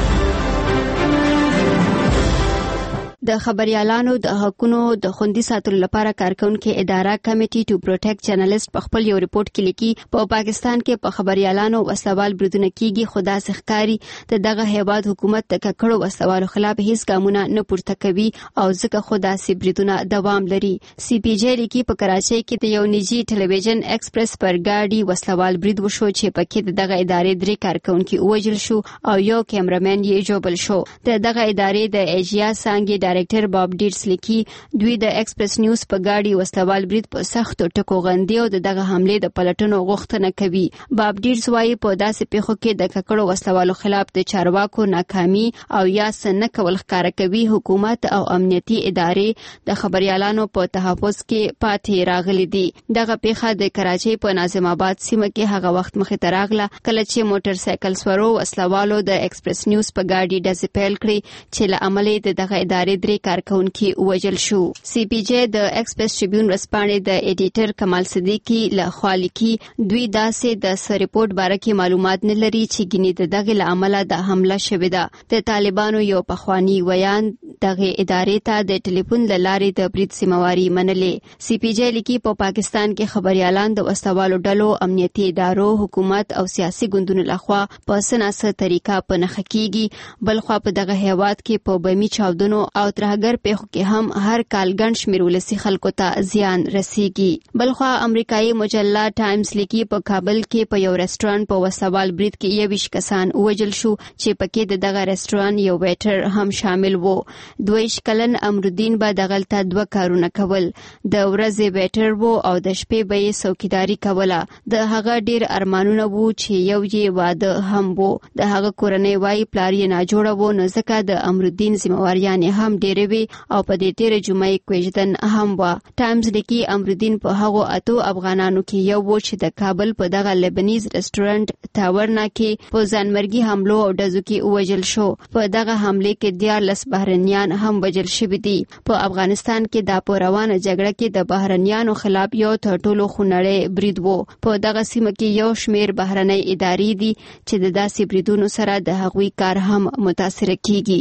د خبريالانو د حقونو د خوندي ساتلو لپاره کارکونکو اداره کمیټي ټو پروټیکټ جرنالست په خپل یو ریپورت کې لیکي په پاکستان کې په خبريالانو وسوال بریدونه کیږي، خدا سخکاری ته دغه هیواد حکومت د ککړو وسوالو خلاف هیڅ ګامونه نه پورته کوي او ځکه خدا سي بریدونه دوام لري. سی پی جی لیکي په کراچۍ کې د یو نجی ټلویزیون ایکسپریس پر ګاډي وسوال برید وشو چې پکې دغه ادارې درې کارکونکو وژل شو او یو کیمرامین یې جوړل شو. دغه ادارې د ایجیا سانګي ډایرکټر باب ډیرس لیکي دوی د ایکسپریس نیوز په گاډي وسوال برید په سختو ټکو غندي او دغه حمله د پلټنو غوښتنه کوي. باب ډیرس وايي په داسې پیښو کې د ککړو وسوالو خلاف د چارواکو ناکامي او یا سن کول ښکارا کوي. حکومت او امنیتي ادارې د خبريالانو په تحفظ کې پاتې راغلي دي. دغه پیښه د کراچۍ په ناظم آباد سیمه کې هغه وخت مخې ته راغله کله چې موټر سایکل سوارو وسلوالو د ایکسپریس نیوز په گاډي ډزې پیل کړې چې له امله د دغه ادارې درې کارکونکو وژل شو. سی پی جی د ایکسپریس ټریبیون رسپانې د ایډیټر کمال صدیقی له خالقی دوی داسې د سر ریپورت باره کې معلومات نه لري چې ګینې دغه له عمله د حمله شوې ده. د طالبانو یو پخوانی ویان دغه ادارې ته د ټلیفون لارې د برید سیمواري منلې. سی پی جی لیکي په پاکستان کې خبريالان د وسوالو ډلو، امنیتي ادارو، حکومت او سیاسي ګوندونو لخوا په سناسه طریقه په نخښه کیږي. بلخوا په دغه هیواد کې په بمی چاودنو او ترهګر پیښو کې هم هر کال ګڼ شمېر ولسي خلکو ته زیان رسیږي. بلخوا امریکایي مجله ټایمز لیکي په کابل کې په یو رستورانت په وسوال برید کې 21 کسان وژل شو چې پکې دغه رستورانت یو ویټر هم شامل وو. 22 کلن امرالدین به دغلته 2 کارونه کول، د ورځې ویټر وو او د شپې به یې څوکیداری کوله. د هغه ډیر ارمانونه وو چې یو یې واده هم وو. د هغه کورنۍ وايي پلار یې ناجوړه وو نو ځکه د امرالدین ذمہواریان هم ډېرې وي او په دې تیر جمعې کوژدن هم و. ټایمز لیکي امرالدین په هغو 8 افغانانو کې یو و چې د کابل په دغه لبنیز رستورانت تاورنا کې په ځانمرګي حملو او ډزو کې وژل شو. په دغه حمله کې 14 بهرنیان هم وژل شوي دي. په افغانستان کې د روانه جګړه کې د بهرنیانو خلاف یو تر ټولو خونړی برید و. په دغه سیمه کې یو شمیر بهرنۍ ادارې دي چې د داسې بریدونو سره د هغوی کار هم متاثر کیږي.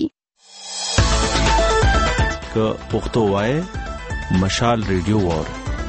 که پښتو وای مشال ریډیو وار.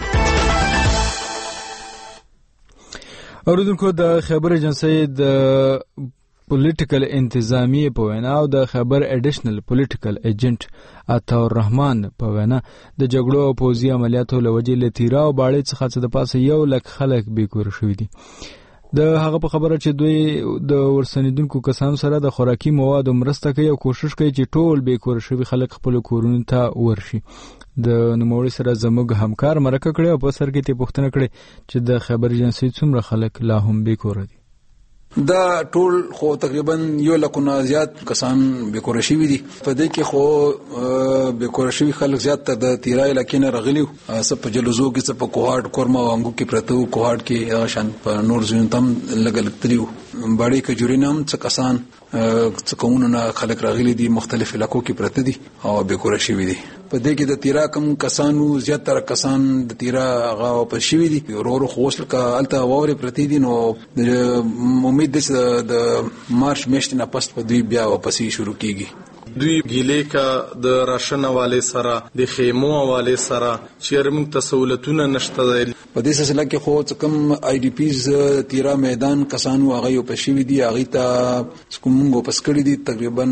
اوریدونکو د خبر ایجنسی د پولیټیکل انتظامی په وینا او د خبر اډیشنل پولیټیکل ایجنټ عطا الرحمن په وینا د جګړو او پوځي عملیاتو لوجې لتیرا او باړې څخه د پاسه 1 لک خلک بیکور شوي دي. د هغه په خبره چې دوی د ورسنیدونکو کسانو سره د خوراکي موادو مرسته کوي او کوشش کوي چې ټول بیکور شوي خلک خپل کورونو ته ورشي. د نوموړي سره زموږ همکار مرکه کړې او په سر کې ته پوښتنه کړې چې د خبر ایجنسی څومره خلک لا هم بیکور دي. دا ټول خو تقریبا 1 لک نه زیات کسان بیکور شوي دي. په دې کې خو بیکور شوي خلک زیات د تیرای علاقې نه راغلي وو، څه په جلوزو کې، څه په کوهاټ کورما او انګو کې پرته وو. کوهاټ کې شان په نور ځینو تم لګل تری وو. باړې کجورینم څه کسان څه کومونه نه خلک راغلي دي، مختلف علاقو کې پرته دي او بیکور شوي دي. په دې کې د تیرا کم کسانو زیاتره کسان د تیرا هغه په شوي دي. ورور خو وسل کا الته ووري پرتی دي. نو امید ده د مارچ میاشتې نه پس په دوی بیا واپسې شروع کیږي. دوی ګیلې کا د راشن حواله سره د خیمو حواله سره چې موږ ته سہولتونه نشته دی. په دې سلسله کې خو کوم آی ډی پیز تیرا میدان کسانو هغه په شوی دی هغه ته کومو پس کړی دي تقریبا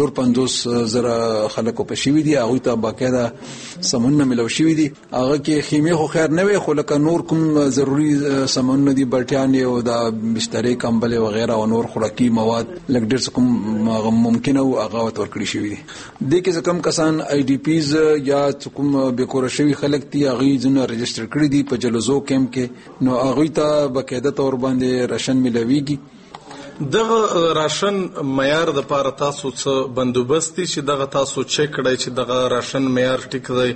450,000 خلکو په شوی دي هغه ته باقاعده سمونه ملو شوی دي. هغه کې خیمه خو خیر نه وي خو لکه نور کوم ضروری سمونه دي بلټیان او د بسترې کمبل او غیره او نور خوراکي مواد لکه ډیر کوم ممکن او هغه ورکړي شوی دي. د کې کم کسان آی ډی پیز یا کوم بیکور شوی خلک دي هغه ځنه رجستر کړی دي په جلوزو کیمپ کې نو هغه ته باقاعده تور باندې راشن ملويږي. دغه راشن معیار د پاره تاسو څه بندوبست چې دغه تاسو چک کړئ چې دغه راشن معیار ټیک دی؟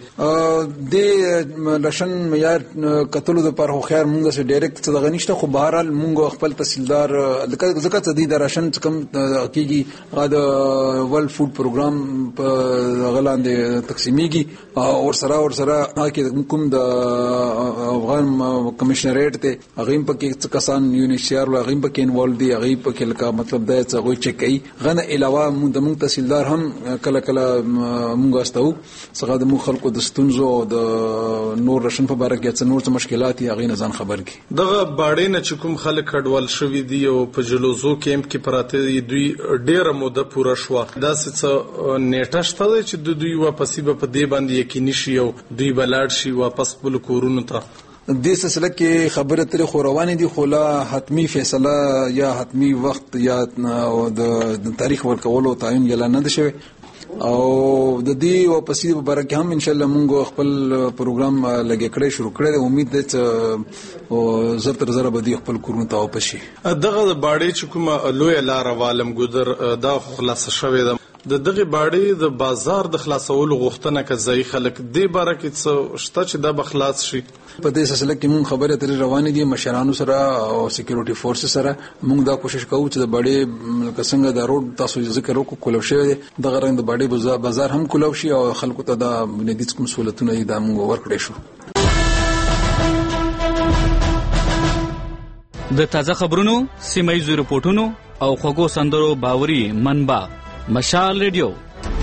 د راشن معیار کتلو د پاره خو خیر مونږ سره ډایرکټ څه دغه نشته خو بهرحال مونږ خپل تحصیلدار ځکه څه دی د راشن کم کیږي غا د ورلد فود پروګرام په غلاندې تقسیمیږي اور سره کوم د افغان کمشنریټ ته هغه په کې کسان یونیسیار هغه په کې انوالو دي هغه کې مطلب دا چې غوي چک کوي غنه علاوه موږ تحصیلدار هم کله موږ استو څنګه د مو خلکو د ستونزو او د نور راشن په اړه کې څه نور مشکلات یې غي نزان خبر کی. دغه باړې نه چې کوم خلک کډوال شوی دی او په جلوزو کیمپ کې پراته دي دوی ډیره موده پوره شو دا څه نیټه شته چې دوی واپس په دې باندې یقیني شي او دوی بلاړ شي واپس خپل کورونو ته. د سلسله کې خبره تر خو روانه دي خو لا حتمی فیصله یا حتمی وخت یا د تاریخ ورکولو تعین یلا نه ده شوی او د دې واپسې په اړه کې هم ان شاء الله موږ خپل پروګرام لګې کړی شروع کړی امید ده چې او زر زر به دې خپل کورونو ته واپس شي. دغه باړې چې کومه لوی لار عالم ګذر دا خلاص شوی ده د دغه باړې د بازار د خلاصولو غوښتنه کوي خلک دې باره کې څه شته چې دا بخلاص شي. په دې سلسله کې موږ خبره تر روانې دي مشرانو سره او سکیورټي فورس سره موږ دا کوشش کوو چې د باړې څنګه د روډ تاسو ذکر وکړو کولو شي د غرنګ د باړې بازار هم کولو شي او خلکو ته د بنیادی کوم سہولتونه یې د موږ ورکړې شو. د تازه خبرونو سیمایي رپورټونو او خوږو سندرو باوري منبع مشال ریډیو.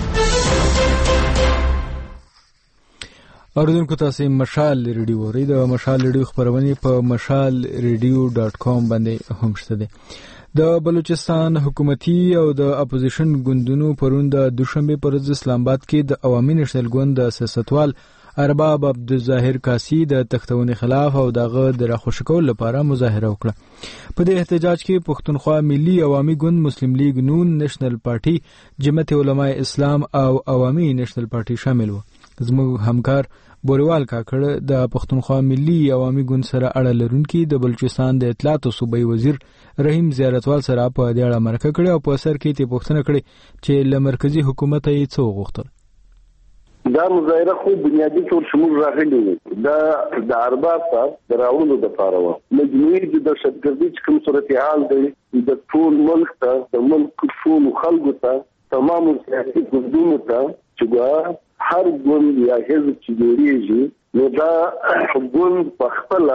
اوریدونکو تاسو مشال ریډیو اورئ د مشال ریډیو خبرونه په mashalradio.com باندې هم شته ده. د بلوچستان حکومتي او د اپوزیشن ګوندونو پرون د دوشنبه پر ورځ اسلام آباد کې د عوامي نېشنل ګوند د سیاستوال ارباب عبدالظاهر کاسی د تختونې خلاف او دغه د راخوش کول لپاره مظاهره وکړه. په دې احتجاج کې پښتونخوا ملي عوامي ګوند، مسلم لیگ نون، نېشنل پارټي، جمعیت علماء اسلام او عوامي نېشنل پارټي شامل وو. زموږ همکار بوریوال کاکړ د پښتونخوا ملي عوامي ګوند سره اړه لرونکي د بلوچستان د اطلاعات او صوبایي وزیر رحیم زیارتوال سره په دې اړه مرکه کړې او په اثر کې ته پوښتنه کړې چې له مرکزی حکومت یې څه وغوښتل. دا مظاهره خو بنیادی طور شمول راغلی دا د ارباب ته راوړلو د لپاره و. مجموعي د دهشتګردي چې کوم صورتحال دی د ټول ملک ته د ملک ټول خلکو ته تمام سیاسي ګوندونو ته چې هر ګوند یا حزب چې جوړیږي نو دا ګوند په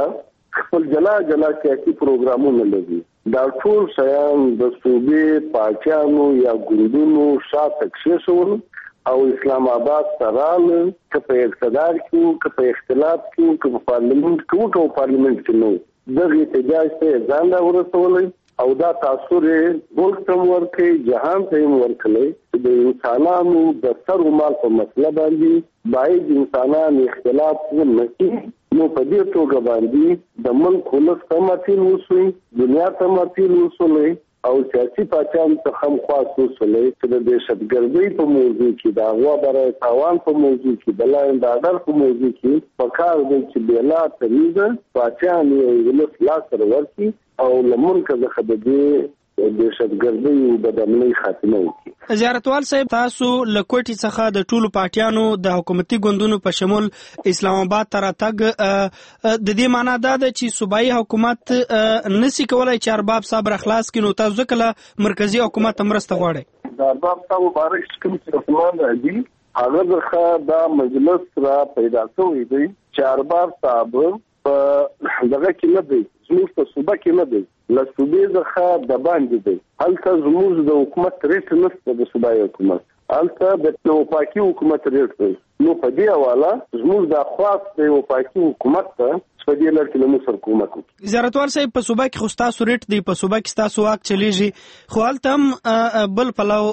خپل جلا سیاسي پروګرامونه لري. دا ټول شیان د صوبې پاچانو یا ګوندونو شاته کښېښول او اسلام آباد سره که په اقتدار کې که په اختلاف کې که په پارلیمنت کې نو دغه احتجاج ته ځان راورسولی او دا تاثیر ملک ته ورکړي جهان ته ورکړي د انسانانو د سر او مال په مسله باندې باید انسانان اختلاف ونکړي. نو په دې توګه باندې د ملک ولس ته ماتیل وسوي، دنیا ته ماتیل وسوي او سیاسي پاچان ته هم خاص وسوي چې د دهشتګردۍ په موضوع کې د هغه برای تاوان په موضوع کې د لاین د اډر په موضوع کې په کار دی چې بلا تریزه پاچان یې ولس لا سره ورکي او لمن که خدای دهشتګردۍ او بدامنۍ خاتمه وکړي. زیارتوال صاحب تاسو لکوټي څخه د ټولو پارټیانو د حکومتي ګوندونو په شمول اسلام آباد ته راتګ د دې معنی دا ده چې صوبایي حکومت نسی کولای چې ارباب صاحب راخلاص کړي، نو تاسو کله مرکزی حکومت مرسته غواړي؟ د ارباب صاحب مبارک کوم حکومت راځي هغه ځخه دا مجلس را پیدا شوی دی چې ارباب صاحب په دغه کې نه دی، زموږ په صوبه کې نه دی، له صوبې څخه د باندې دی. هلته زموږ د حکومت ریټ نشته د صوبایي حکومت البته د وفاقي حکومت ریټ دی. نو په دې حواله زموږ د خاص د وفاقي حکومت ته په دې لړ کې له موږ سره کومک وکړي. زیارتوال صاحب په صوبه کې خو ستاسو ریټ دی، په صوبه کې ستاسو واک چلیږي، خو هلته هم بل پلو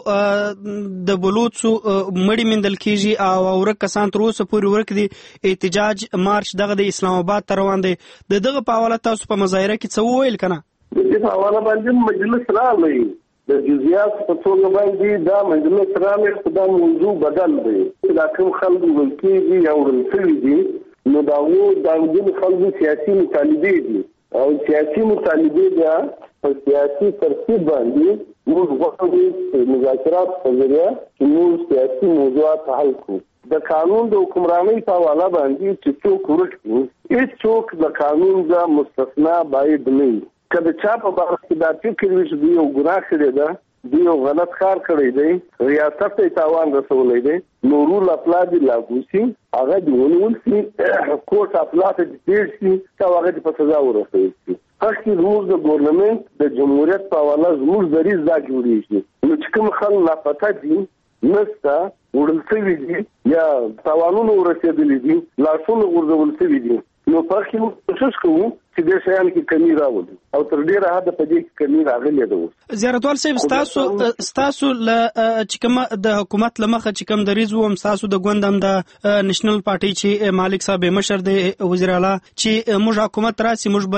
د بلوڅو مړي میندل کیږي او ورک کسان تر اوسه پورې ورک دي. احتجاج مارچ دغه د اسلام آباد ته روان دی. دغه په حواله تاسو په مظاهره کې څه وویل کنه؟ د دې په حواله باندې مجلس راغلی د جزئیات په توګه باندې دا مجلس راغلی، خو دا موضوع بدل دی. دا کوم خلک ولکېږي یا ورنسوي دي نو دا د خلکو سیاسي مطالبې دي او سیاسي مطالبې بیا په سیاسي ترتیب باندې موږ غواړو مذاکرات په ذریعه چې موږ سیاسي موضوعات حل کړو. د قانون د حکمرانۍ په حواله باندې چې څوک ورک دي، هیڅوک د قانون د مستثنا باید نه وي. که د چا په باره کې دا فکر وي چې دوی یو ګناه کړې ده، دوی یو غلط کار کړی دی، ریاست ته تاوان رسولی دی، نو رول اپلا دي لاګو شي، هغه دې ونیول شي، کوټ اپلا ته تیر شي او هغه دې په سزا ورسول شي. خاصې زموږ د ګورنمنت د جمهوریت په حواله زموږ دریځ دا جوړېږي. نو چې کوم خلک لاپته دي، نسته وړل شوي دي یا تاوانونه ورسېدلي دي، لاسونه غورځول شوي دي، نو په هغې موږ کوشش کوو چې دې شیانو کې کمی راولي او تر ډېره حده په دې کې کمی راغلې ده. اوس زیارتوال صاحب ستاسو چې کوم د حکومت له مخه چې کوم دریځ و، ستاسو د ګوند هم د نېشنل پارټي چې مالک صاحب مشر دی وزیر اعلی چې موږ حکومت راسي، موږ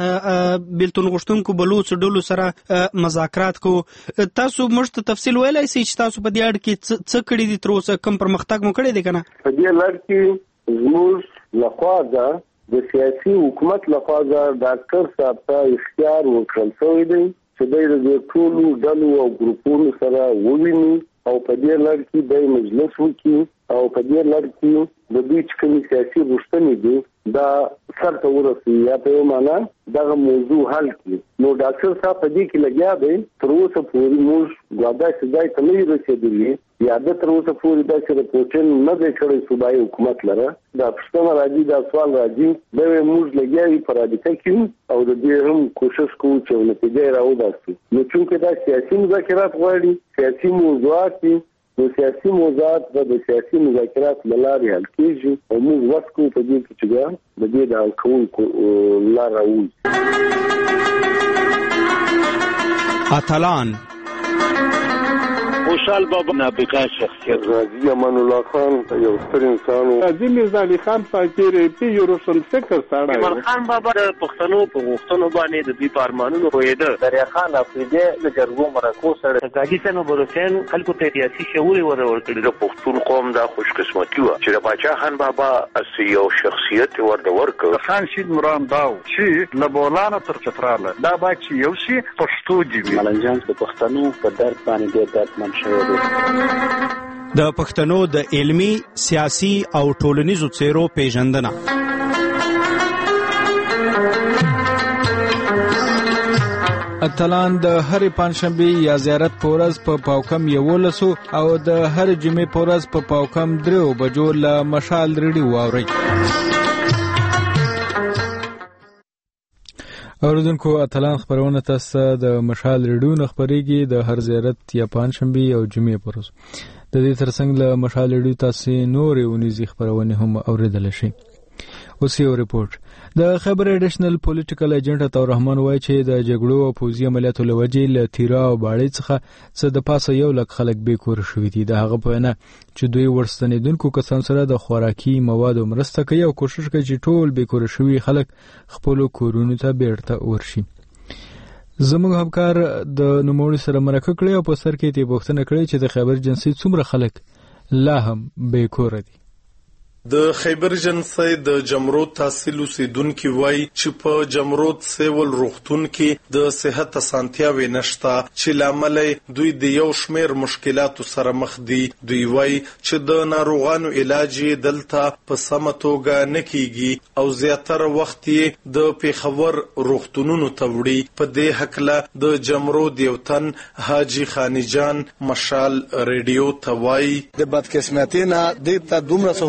بل بیلتون غوښتونکو بلوڅ ډلو سره مذاکرات کوو. تاسو موږ ته تفصیل ویلی سئ چې تاسو په دې اړه کې څه کړي دي، تر اوسه کوم پرمختګ مو کړی دی که نه؟ په دې لړ کې زموږ لخوا ده د سیاسي حکومت لخوا ډاکټر صاحب ته اختیار ورکړل شوی دی چې دوی د ټولو ډلو او ګروپونو سره وویني او په دې لړ کې دوی مجلس وکړي او په دې لړ کې د دوی چې کومې سیاسي غوښتنې دي دا سر ته ورسوي یا په یو معنا دغه موضوع حل کړي. نو ډاکټر صاحب په دې کې لګیا دی. تر اوسه پورې موږ داسې ځای ته نه یو رسېدلي یا د تر اوسه پورې داسې رپورټ نه دی کړی صوبایي حکومت لره. دا پوښتنه راځي، دا سوال راځي، دا موږ لګیا یو په رابطه کې او د دې هم کوشش کوو چې یو نتیجه یې راوباسو. نو چونکې دا سیاسي مذاکرات غواړي، سیاسي موضوعات دي، نو سیاسي موضوعات د سیاسي مذاکرات له لارې حل کېږي او موږ وس کوو په دې کې چې د دې د حل کوونکو لار راوځي. اتلان خوشحال بابا نابغه شخصیت، غازی امان الله خان یو ستر انسان و، غازی میرزا علي خان فقیر پی روشن فکر سره، ایمان خان بابا د پښتنو په غوښتنو باندې د دوی په ارمانونو پوهېده، دریا خان افریدي د جرګو مرکو سره، غازی سنوبر حسین خلکو ته سیاسي شعور ورکړي. د پښتون قوم دا خوش قسمتي و چې د باچا خان بابا اسی یو شخصیت ورکړ. خان شید مرام داو چې له بولانا تر چتراله دا با چې یو شي پښتو دی. ملنجان د پښتنو په درد باندې ډېر دردمن د پښتنو د علمی، سیاسي او ټولنیزو څیرو پیژندنه. اتلان د هر پنځشنبه یا زیارت په ورځ په پاوکم 11 او د هر جمعې په ورځ په پاوکم 3 بجو له مشال ریډیو واوري. اوریدونکو اتلان خبرونه تاسو د مشال ریډیو نه خبريږي د هر زیارت یا پنځشنبه او جمعې پر ورځ. د دې ترڅنګ له مشال ریډیو تاسو نورې ونیزي خبرونه هم اوریدل شي. اوس یو ریپورت. د خبر اډیشنل پولیټیکل ایجنټ عطا الرحمن وایي چې د جګړو او پوځي عملیاتو لوجې له تیرا او باړې څخه څه د پاسه 1 لک خلک بې کور شوي دي. د هغه په وینا چې دوی ورستنیدونکو کسان سره د خوراکي موادو مرسته کوي او کوشش کوي چې ټول بې کور شوي خلک خپل کورونو ته بیرته ورشي. زموږ همکار د نوموړي سره مرکه کړې او په سر کې یې پوښتنه کړې چې د خیبر جنسي څومره خلک لا هم بې کور دي. د خیبر جنسي د جمرود تحصیل اوسیدونکو وایي چې په جمرود سیول روغتون کې د صحت اسانتیاوې نشته چې لامل دوی د یو شمیر مشکلاتو سره مخ دي. دوی وایي چې د ناروغانو علاج دلته په سمه توګه نه کیږي او زیاتره وخت یې د پیښور روغتونونو ته وړي. په دې حقله د جمرود یو تن حاجی خانی جان مشال ریډیو ته وایي د بدقسمتۍ نه د دومره سہولت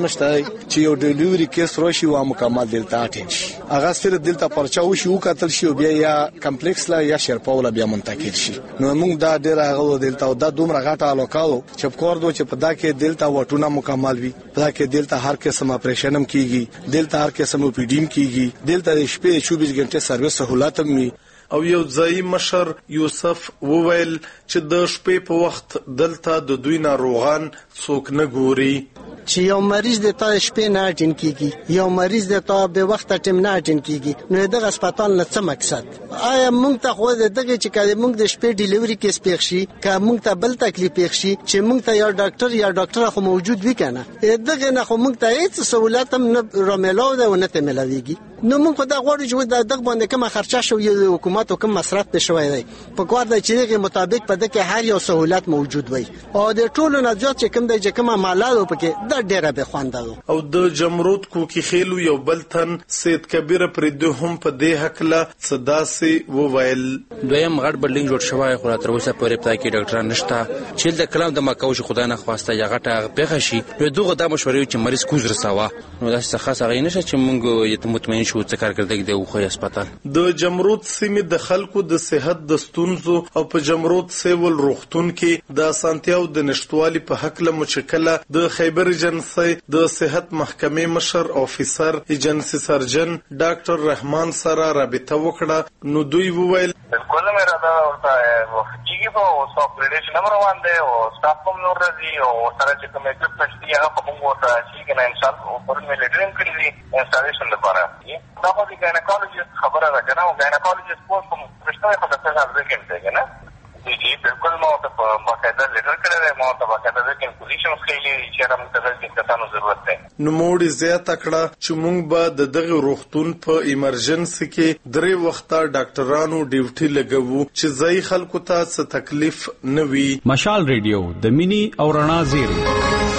نشته چې یو ډیلیوري کیس راشي او مکمل دلته اټین شي هغه سره دلته پرچا وشي او قتل شي بیا یا کمپلیکس لا یا شرپاوله بیا منتقل شي نو موږ دا ډیر هغه دلته دا دومره غاټه الوکاو چې کور دوه چې په دا کې دلته وټونه مکمل وي په دا کې دلته هر قسم اپریشن هم کیږي دلته هر قسم پی ډی م کیږي دلته د شپې 24 غنټه سرویس سہولت هم وي او یو ځای مشر یوسف وویل چې د شپې په وخت دلته د دوی ناروغان څوک نه ګوري چې یو مریض د تا شپې نه اټین کیږي یو مریض د تا به وخت ټیم نه اټین کیږي نو دغه هسپتال نه څه مقصد آیا موږ ته خو دغه چې کله موږ د شپې ډیلیوري کیس پېښ شي که موږ ته بل تکلیف پېښ شي چې موږ ته یا ډاکټر خو موجود وي کنه دغه نه خو موږ ته هیڅ سہولت هم نه راملاو ده او نه تملاويږي نو موږ دا غواړو چې دغه باندې کومه خرچه شو یو حکومت او کوم مصرف به شوی دی په کار د چیرې مطابق په دغه هر یو سہولت موجود وي او د ټولو نه زیات چې کوم د کومه مالادو پکې د ډیره به خواندو او د جمرود کوکی خېلو یو بلتن سید کبیر پرده هم په دې حق لا صداسي وویل دویم غړ بلډینګ جوړ شوی خو تر اوسه پورې پتا کې ډاکټر نشته چې د کلام د مکو چې خدای نه خواسته یا غټه پیښه شي نو دغه د مشورې چې مریض کوز رساوه نو دا څه خاصه غي نشه چې موږ یت مطمئن شو چې کارګردګ دی خو هسپتال د جمرود سیمې د خلکو د صحت د ستونزو او په جمرود سیول روغتون کې د اسانتیاو د نشټوالي په حق له مشکله د خیبر ایجنسی د صحت محکمې مشر افیسر ایجنسی سرجن ډاکټر رحمان سره رابطه وکړه نو دوی وویل بالکل مې را دا وختيږي په ساپریډیشن نمبر روان دی او سټاف هم نور راځي او سره چې کومه کې پښتي هغه په موږ ته چې کنه ان شاء الله په پرمه لیډرینګ کړی دی انسټالیشن لپاره دا خو د ګاینکالوجیست خبره ده کنه او ګاینکالوجیست په کوم پښتنه په څه حال کې کنه जी बिल्कुल मैं तो बाकायदा लेटर करे रहे मैं तो बाकायदा लेकिन पोजीशन के लिए इशारा मुतगल की कसानो जरूरत है نو موړي زیاته کړه چې موږ به د دغه روغتون په ایمرجنسي کې درې وخته ډاکټرانو ډیوټي لګوو چې ځای خلکو ته څه تکلیف نه وي مشال ریډیو د مینی او رڼا زیری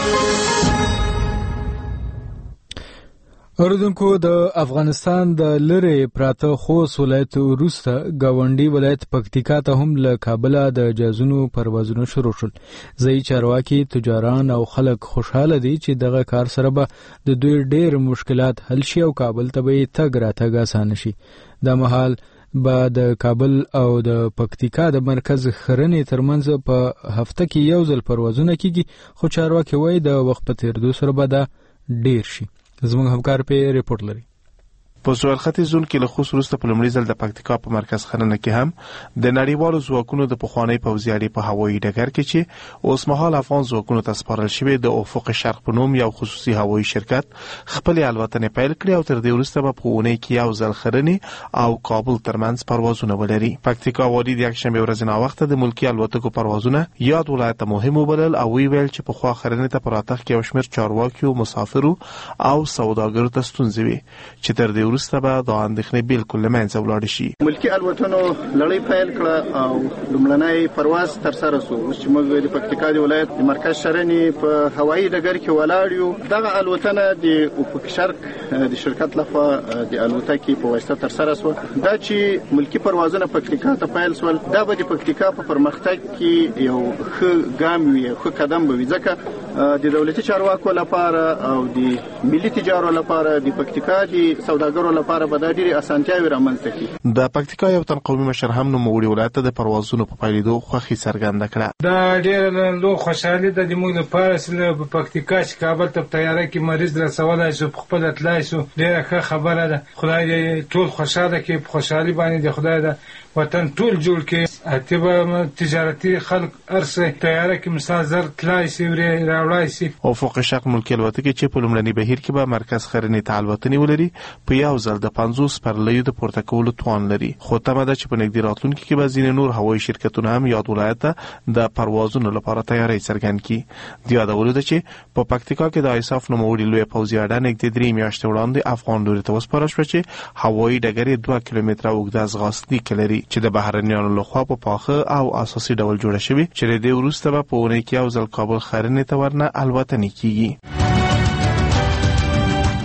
اوردونکو د افغانستان د لری پراته خوست ولایت وروسته گاونډي ولایت پکتیکا ته هم له کابل د جازونو پروازونه شروع شول ځای چارواکي تجاران او خلک خوشاله دي چې دغه کار سره به د دوی ډېر مشکلات حل شي او کابل ته به تګ راتګ آسان شي د مهال با د کابل او د پکتیکا د مرکز خرنې ترمنځ په هفته کې یو ځل پروازونه کیږي خو چارواکي وایي د وخت په تیریدو سره به دا ډېر شي زموږ همکار په ریپورت لري په سوال ختي زون کې له خصوص وروسته په لومړي ځل د پکتیکا په مرکز خرنه کې هم د نړیوالو ځواکونو د پخوانی پوځیاري په هوایي ډګر کې چې اوس مهال افغان ځواکونو ته سپارل شوی د افق شرق په نوم یو خصوصي هوایي شرکت خپل الوتنې پیل کړې او تر دې وروسته په پونه کې یو ځل خرنه او کابل ترمنځ پروازونه ولري پکتیکا وادي د یکشنبه ورځ نه وخت د ملکی الوتکو پروازونه یاد ولایت مهم وبلل او ویل چې په خوا خرنه ته پراته کې او شمیر چارواکي او مسافرو او سوداګرو ته ستونزې وي چې تر دې وروسته به د اندېښنې بالکل لمنځه ولاړ شي ملکی الوتنو لړۍ پیل کړه او لومړنی پرواز تر سره شو چې موږ د پکتیکا د ولایت د مرکز شرنې په هوایي ډګر کې ولاړ یو دغه الوتنه د افق شرق د شرکت لخوا د الوتکې په واسطه تر سره شو دا چې ملکی پروازونه پکتیکا ته پیل شول دا به د پکتیکا په پرمختګ کې یو ښه ګام وي ښه قدم به وي ځکه د دولتي چارواکو لپاره او د ملي تجارو لپاره د پکتیکا د سوداګرو لپاره به دا ډېرې اسانتیاوې رامنځته کړي د پکتیکا یو تن قومي مشر هم نوموړي ولایت ته د پروازونو په پیلېدو خوښي څرګنده کړه دا ډېره لویه خوشحالي ده د موږ لپاره چې په پکتیکا چې کابل ته په طیاره کې مریض رسولی شو په خپله تللی شو ډېره ښه خبره ده خدای دې ټول خوشحاله کړي په خوشحالي باندې د خدای د وطن ټول جوړ کړي اتبه تجارتي خلک ارسه طیاره کې مثال زر تلای شي راوړای شي افق شرق ملکی الوتکې چې په لومړني بهیر کې به مرکز خرنې ته الوتنې ولري په یو ځل د 50 سپرلیو د پورته کولو توان لري خو تمه ده چې په نږدې راتلونکي کې به ځینې نور هوایي شرکتونه هم یاد ولایت ته د پروازونو لپاره تیاری څرګند کړي د یادولو ده چې په پکتیکا کې د ایساف نوموړي لوی پوځي اډه نږدې 3 میاشتې وړاندې افغان لوري ته وسپارل شوه چې هوایي ډګر 2 کیلومتره اوږده ځغاستنیک لري چې د بهرنیانو لخوا په پاخه او اساسي ډول جوړه شوی چې د دې وروسته به په اونۍ کې یو ځل کابل خرنې ته ورنه الوتنې کیږي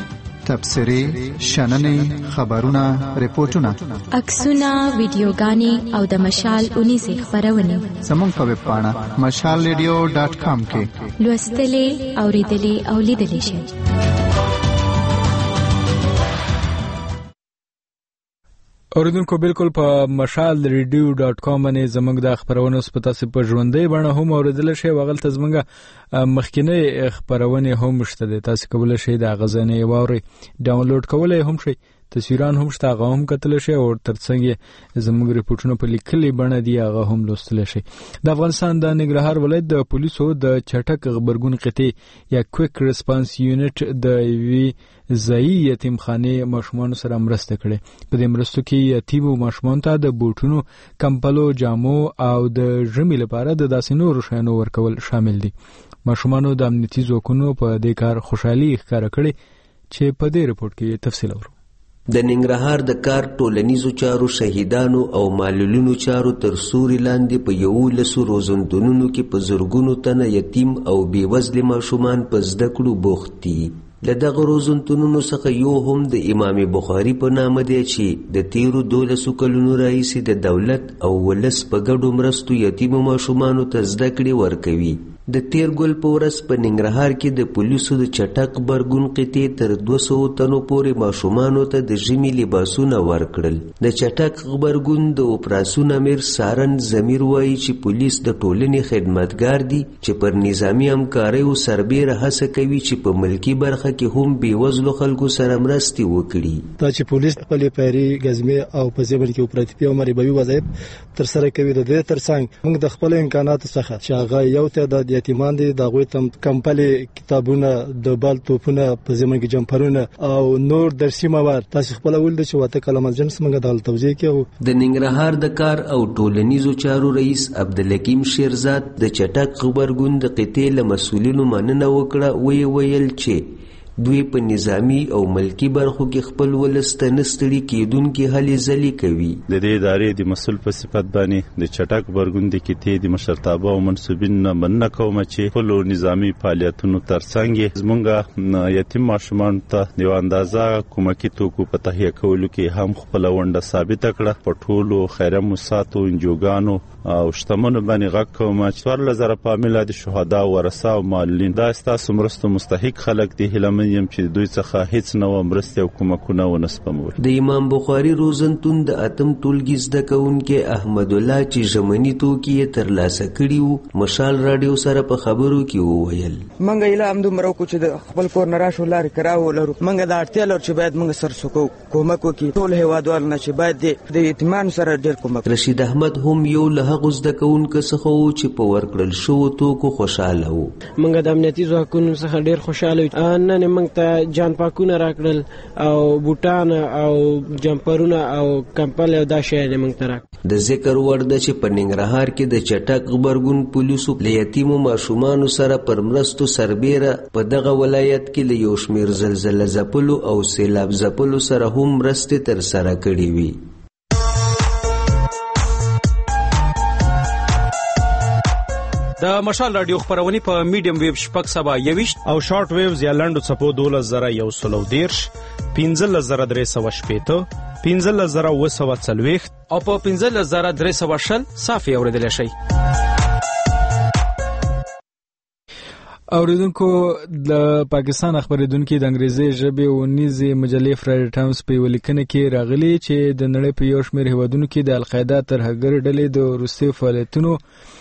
تبصرې، شننې، خبرونه، ریپورتونه، عکسونه، ویډیوګانې او د مشال 19 خبرونه زموږ په ویب پاڼه mashalradio.com کې لوستلې، اوریدلې او لیدلې شئ. اوریدونکو بالکل په mashalradio.com باندې زموږ د خبرونو سپتا سي په ژوندۍ باندې هم اوریدل شي. وغلط زموږ مخکینه خبرونه هم شته. تاسو کولای شئ د غزنې ووري ډاونلوډ کولای هم شئ. تصویران هم شته، هغه هم کتل شي او ترڅنګ زموږ ریپورتونه په لیکلي بڼه دی هغه هم لوستل شي. د افغانستان د ننګرهار ولایت د پولیسو د چټک خبرګون قطعه یا کویک ریسپانس یونټ د وی ځایی یتیمخانه ماشومان سره مرسته کړې. په دې مرستو کې یتیمو ماشومان ته د بوټونو، کمپلو، جامو او د ژمي لپاره د داسې نورو شیانو ورکول شامل دي. ماشومانو د امنیتي ځواکونو په دې کار خوشحالي ښکاره کړې چې په دې رپورت کې تفصیل اورو. د ننګرهار د کار ټولنیزو چارو شهیدانو او معلولینو چارو تر سوري لاندې په 11 روزنتونونو کې په زرګونو تنه یتیم او بېوزله ماشومان په زده کړو بوخت دي. له دغه روزنتونونو څخه یو هم د امام بخاري په نامه دی چې د تیرو 12 کلونو راهیسې د دولت او ولس په ګډو مرستو یتیمو ماشومانو ته زده کړې ورکوي. د تیر ګل په ورځ په ننګرهار کې د پولیسو د چټک غبرګون قطعې تر 200 تنو پورې ماشومانو ته د ژمي لباسونه ورکړل. د چټک غبرګون د اپراسیون امیر سارن ضمیر وایي چې پولیس د ټولنې خدمتګار دي چې پر نظامی همکاریو سربیره هڅه کوي چې په ملکی برخه کې هم بېوزلو خلکو سره مرستې وکړي. دا چې پولیس خپل پیری غزمه او په ځبل کې اپراتیفي او مریبوي وظایف تر سره کوي. د دې ترڅنګ موږ د خپل امکاناتو څخه چې هغه یو تعداد یتیمان دي د غوي تم کمپلې، کتابونه، د بال توپونه، په زمون کې جمپرونه او نور درسي مواد تاسو خپل ول د چوته کلمه جنس موږ د توضیح کوي. د ننګرهار د کار او ټولنیزو چارو رئیس عبدالحکیم شیرزاد د چټک خبرګون د قطعې له مسؤلینو مننه وکړه. ویل چې دوی په نظامی او ملکی برخو کې خپل ولسته نستړي کېدونکي هلې ځلې کوي. د دې ادارې د مسؤل په صفت باندې د چټک خبرګون د کیتې د مشرتابه او منصوبین نه مننه کوم چې خپل نظامی فعالیتونو ترڅنګ زمونږ یتیم ماشومان ته د اندازه کومکی توکو په تهیه کولو کې هم خپل ونده ثابت کړه. په ټولو خیره موساتو، انجوګانو او شتمنو باندې غږ کوم چې 4000 فامیل د شهدا ورثه او معلولین دا ستاسو مرستو مستحق خلک دي. هلمن یم چې دوی څخه هیڅ نو مرسته او کومکونه ونسپمول. د امام بخاري روزنتون د اتم ټولګي زده کوونکي احمد الله چې ژمنی توکي ترلاسه کړي وو مشال رادیو سره په خبرو کې وویل. منګه اله هم دومره کو چې د خپل کور نه راشو لارې کراو لرو. منګه د اړتیا لر چې باید منګه سر سکو کومک وکړي. ټول هیوادوال نه چې باید د یتیمان سره ډېر کومک. رشید احمد هم یو له هغه زده کوونکو څخه وو چې په ورکړل شو توکو خوشاله وو. منګه د امنیتي ځواکونو څخه ډېر خوشاله نن موږ ته جان پاکونه راکړل او بوټان او جمپرونه او کمپل او دا شی موږ ته راکړل. د ذکر وړ ده چې په ننګرهار کې د چټک غبرګون پولیسو له یتیمو ماشومانو سره پر مرستو سربیره په دغه ولایت کې له یو شمېر زلزله ځپلو او سیلاب ځپلو سره هم مرستې تر سره کړې وي. د مشال رادیو خبرونه په میډیم ویو شپږ سبا 21 او شارټ ویوز یا لنډو چپو 12113 15380 15940 او په 15320 صافي اوریدل شي. اوریدونکو د پاکستان خبرېدونکو د انګریزي ژبې ونیزي مجلې فرایډ ټایمز په ولیکنه کې راغلي چې د نړۍ په یو شمېر هیوادونو کې د القاعده ترهګر ډلې د روسي فعالیتونو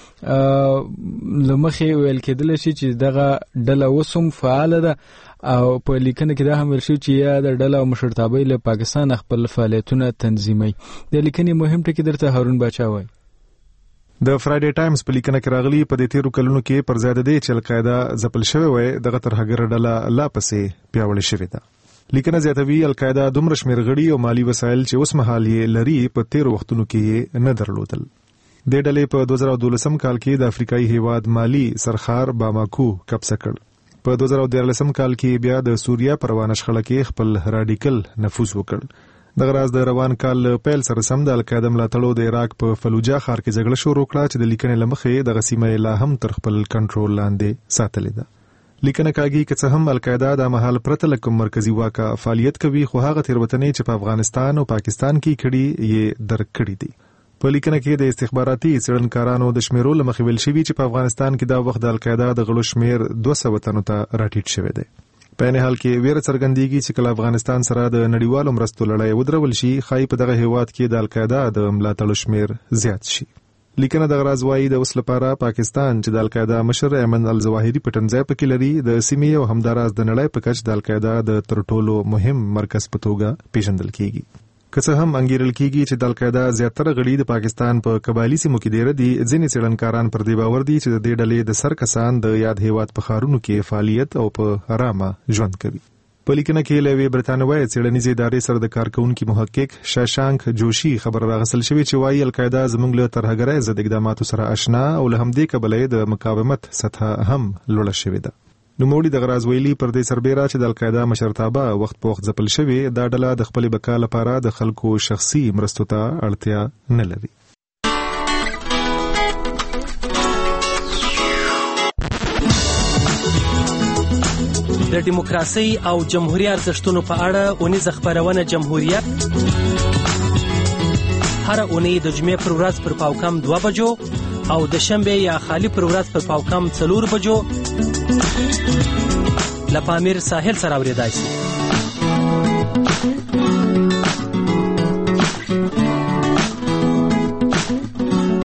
لمخې ویل کېدل شي چې دغه ډله وسوم فعال ده او په لیکنه کې دا هم ویل شو چې یا د ډله او مشرتابه له پاکستان خپل فعالیتونه تنظیمي. د لیکنې مهم ټکی درته هارون باچا وایي. د فرایډي ټایمز په لیکنه کې راغلي په دې تیرو کلونو کې پر زیاده دی چې القاعده ځپل شوی وي دغه ترهګر ډله لا پسې پیاوړې شوې ده. لیکنه زیاتوي القاعده دومره شمېر غړي او مالی وسایل چې اوس مهال یې لري په تیرو وختونو کې نه درلودل. د ډلې په 2012 کال کې د افریقایي هیواد مالی سرخار باماکو قبضه کړ. په 2013 کال کې بیا د سوریا پروانه شخړه کې خپل رادیکل نفوذ وکړ. دغه راز د روان کال پیل سره سم د القاعده ملاتړو د عراق په فلوجا ښار کې جګړه شروع کړه چې د لیکنې لمخې د غسیمه لا هم تر خپل کنټرول لاندې ساتلې ده. لیکنه کاږي چې څه هم القاعده د مهال پرته له کوم مرکزی واکه فعالیت کوي خو هغه تیروتنې چې په افغانستان او پاکستان کې کړي یې درک کړي دي. په لیکنه کې د استخباراتي څېړنکارانو د شمیرو له مخې ویل شوي چې په افغانستان کې دا وخت د القاعده د غړو شمیر 200 تنو ته راټیټ شوی دی. په نه حال کې ویره څرګندېږي چې کله افغانستان سره د نړیوالو مرستو لړۍ ودرول شي خای په دغه هیواد کې د القاعده د ملاتړو شمیر زیات شي. لیکنه د غراز وایي د اوس لپاره پاکستان چې د القاعده مشر ایمن الظواهری په تنځای پکې لري د سیمې او همداراز د نړۍ په کچ د القاعده د تر ټولو مهم مرکز په توګه پیژندل کیږي. که څه هم انګیرل کیږي چې د القاعده زیاتره غړي د پاکستان په قبایلی سیمو کې ډیر دي، ځینې څېړنکاران پر دې باور دي چې د دې ډلې د سر کسان د یاد هیواد په ښارونو کې فعالیت او په آرامه ژوند کوي. په لیکنه کې له برتانوي څېړنیزې ادارې سره د کارکونکو محقق شاشانک جوشي خبر راغسل شوی چې وايي القاعده زموږ له ترهګرۍ ضد اقداماتو سره آشنا او له همدې کبله د مقاومت سطح هم لوړه شوې ده. نوموړي د غراز ویلي پر دې سربېره چې د القاعده مشرتابه وخت په وخت ځپل شوی دا ډله د خپل بقا لپاره د خلکو شخصي مرستو ته اړتیا نه لري. د دیموکراسي او جمهوریت ارزښتونو په اړه اونیزه خبرونه جمهوریت هر اونۍ د جمعې پر ورځ پر پاوکم 2 بجو او د شنبه یا خالی پر ورځ پر پاوکم 4 بجو لپاره ساحل سره اوریدای شي.